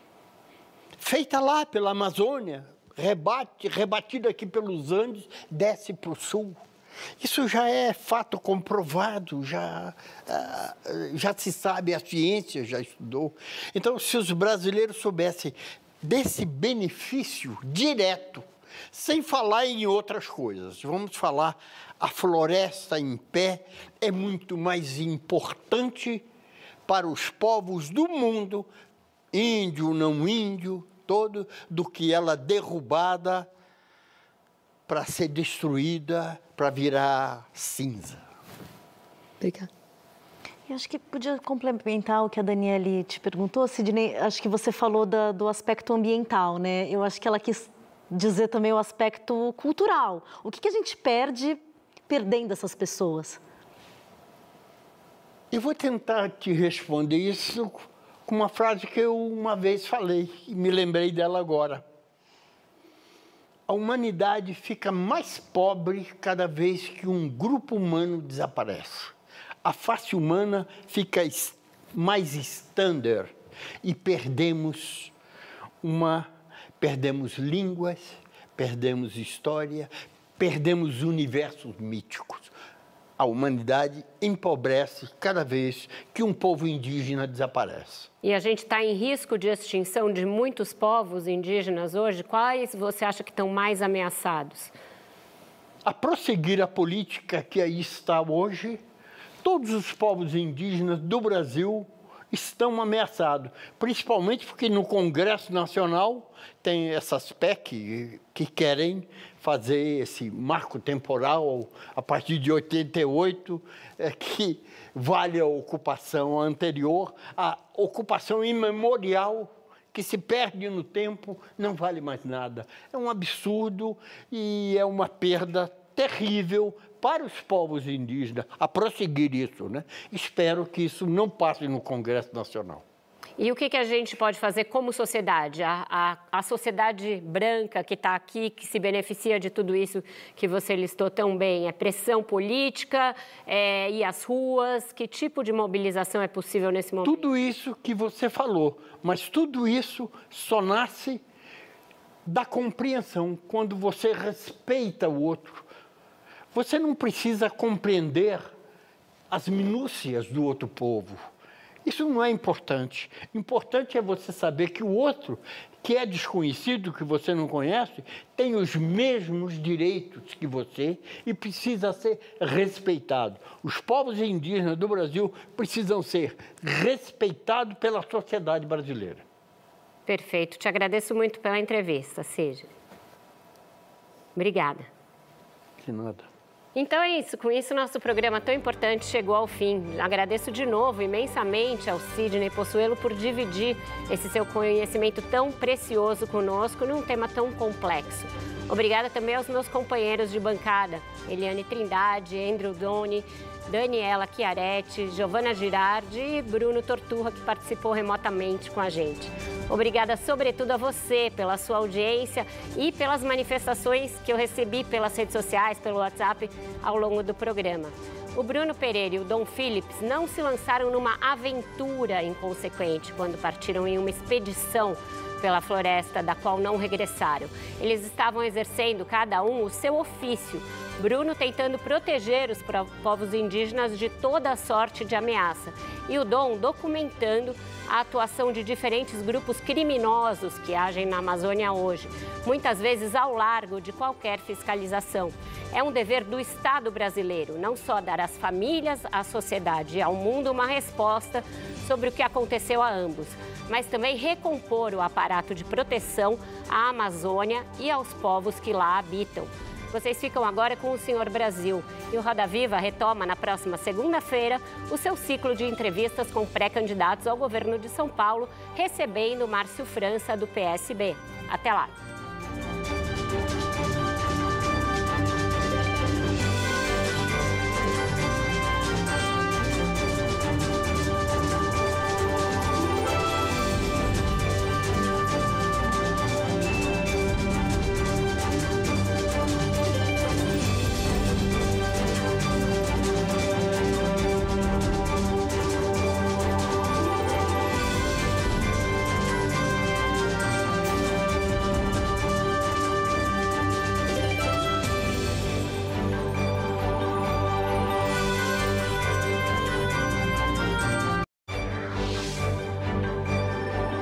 Speaker 3: Feita lá pela Amazônia, rebate, rebatida aqui pelos Andes, desce para o sul. Isso já é fato comprovado, já, já se sabe, a ciência já estudou. Então, se os brasileiros soubessem desse benefício direto, sem falar em outras coisas, vamos falar, a floresta em pé é muito mais importante para os povos do mundo, índio, não índio, todo, do que ela derrubada para ser destruída, para virar cinza.
Speaker 6: Obrigada.
Speaker 7: Eu acho que podia complementar o que a Daniele te perguntou, Sidney. Acho que você falou da, do aspecto ambiental, né? Eu acho que ela quis dizer também o aspecto cultural. O que, que a gente perde perdendo essas pessoas?
Speaker 3: Eu vou tentar te responder isso com uma frase que eu uma vez falei e me lembrei dela agora. A humanidade fica mais pobre cada vez que um grupo humano desaparece. A face humana fica mais standard e perdemos uma, perdemos línguas, perdemos história, perdemos universos míticos. A humanidade empobrece cada vez que um povo indígena desaparece.
Speaker 1: E a gente está em risco de extinção de muitos povos indígenas hoje. Quais você acha que estão mais ameaçados?
Speaker 3: A prosseguir a política que aí está hoje, todos os povos indígenas do Brasil estão ameaçados, principalmente porque no Congresso Nacional tem essas P E C que querem fazer esse marco temporal a partir de oitenta e oito, é, que vale a ocupação anterior, a ocupação imemorial, que se perde no tempo, não vale mais nada. É um absurdo e é uma perda terrível para os povos indígenas a prosseguir isso, né? Espero que isso não passe no Congresso Nacional.
Speaker 1: E o que, que a gente pode fazer como sociedade? A, a, a sociedade branca que está aqui, que se beneficia de tudo isso que você listou tão bem, é pressão política, é ir às ruas? Que tipo de mobilização é possível nesse momento?
Speaker 3: Tudo isso que você falou, mas tudo isso só nasce da compreensão, quando você respeita o outro. Você não precisa compreender as minúcias do outro povo. Isso não é importante. Importante é você saber que o outro, que é desconhecido, que você não conhece, tem os mesmos direitos que você e precisa ser respeitado. Os povos indígenas do Brasil precisam ser respeitados pela sociedade brasileira.
Speaker 1: Perfeito. Te agradeço muito pela entrevista, Sidney. Obrigada.
Speaker 3: De nada.
Speaker 1: Então é isso, com isso nosso programa tão importante chegou ao fim. Agradeço de novo imensamente ao Sidney Pozuelo por dividir esse seu conhecimento tão precioso conosco num tema tão complexo. Obrigada também aos meus companheiros de bancada, Eliane Trindade, Andrew Doni, Daniela Chiaretti, Giovana Girardi e Bruno Torturra, que participou remotamente com a gente. Obrigada, sobretudo, a você pela sua audiência e pelas manifestações que eu recebi pelas redes sociais, pelo WhatsApp, ao longo do programa. O Bruno Pereira e o Dom Phillips não se lançaram numa aventura inconsequente quando partiram em uma expedição pela floresta, da qual não regressaram. Eles estavam exercendo, cada um, o seu ofício. Bruno tentando proteger os povos indígenas de toda sorte de ameaça. E o Dom documentando a atuação de diferentes grupos criminosos que agem na Amazônia hoje, muitas vezes ao largo de qualquer fiscalização. É um dever do Estado brasileiro, não só dar às famílias, à sociedade e ao mundo uma resposta sobre o que aconteceu a ambos, mas também recompor o aparato de proteção à Amazônia e aos povos que lá habitam. Vocês ficam agora com o Senhor Brasil. E o Roda Viva retoma na próxima segunda-feira o seu ciclo de entrevistas com pré-candidatos ao governo de São Paulo, recebendo Márcio França, do P S B. Até lá!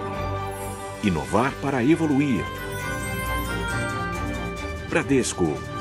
Speaker 8: Inovar para evoluir. Bradesco.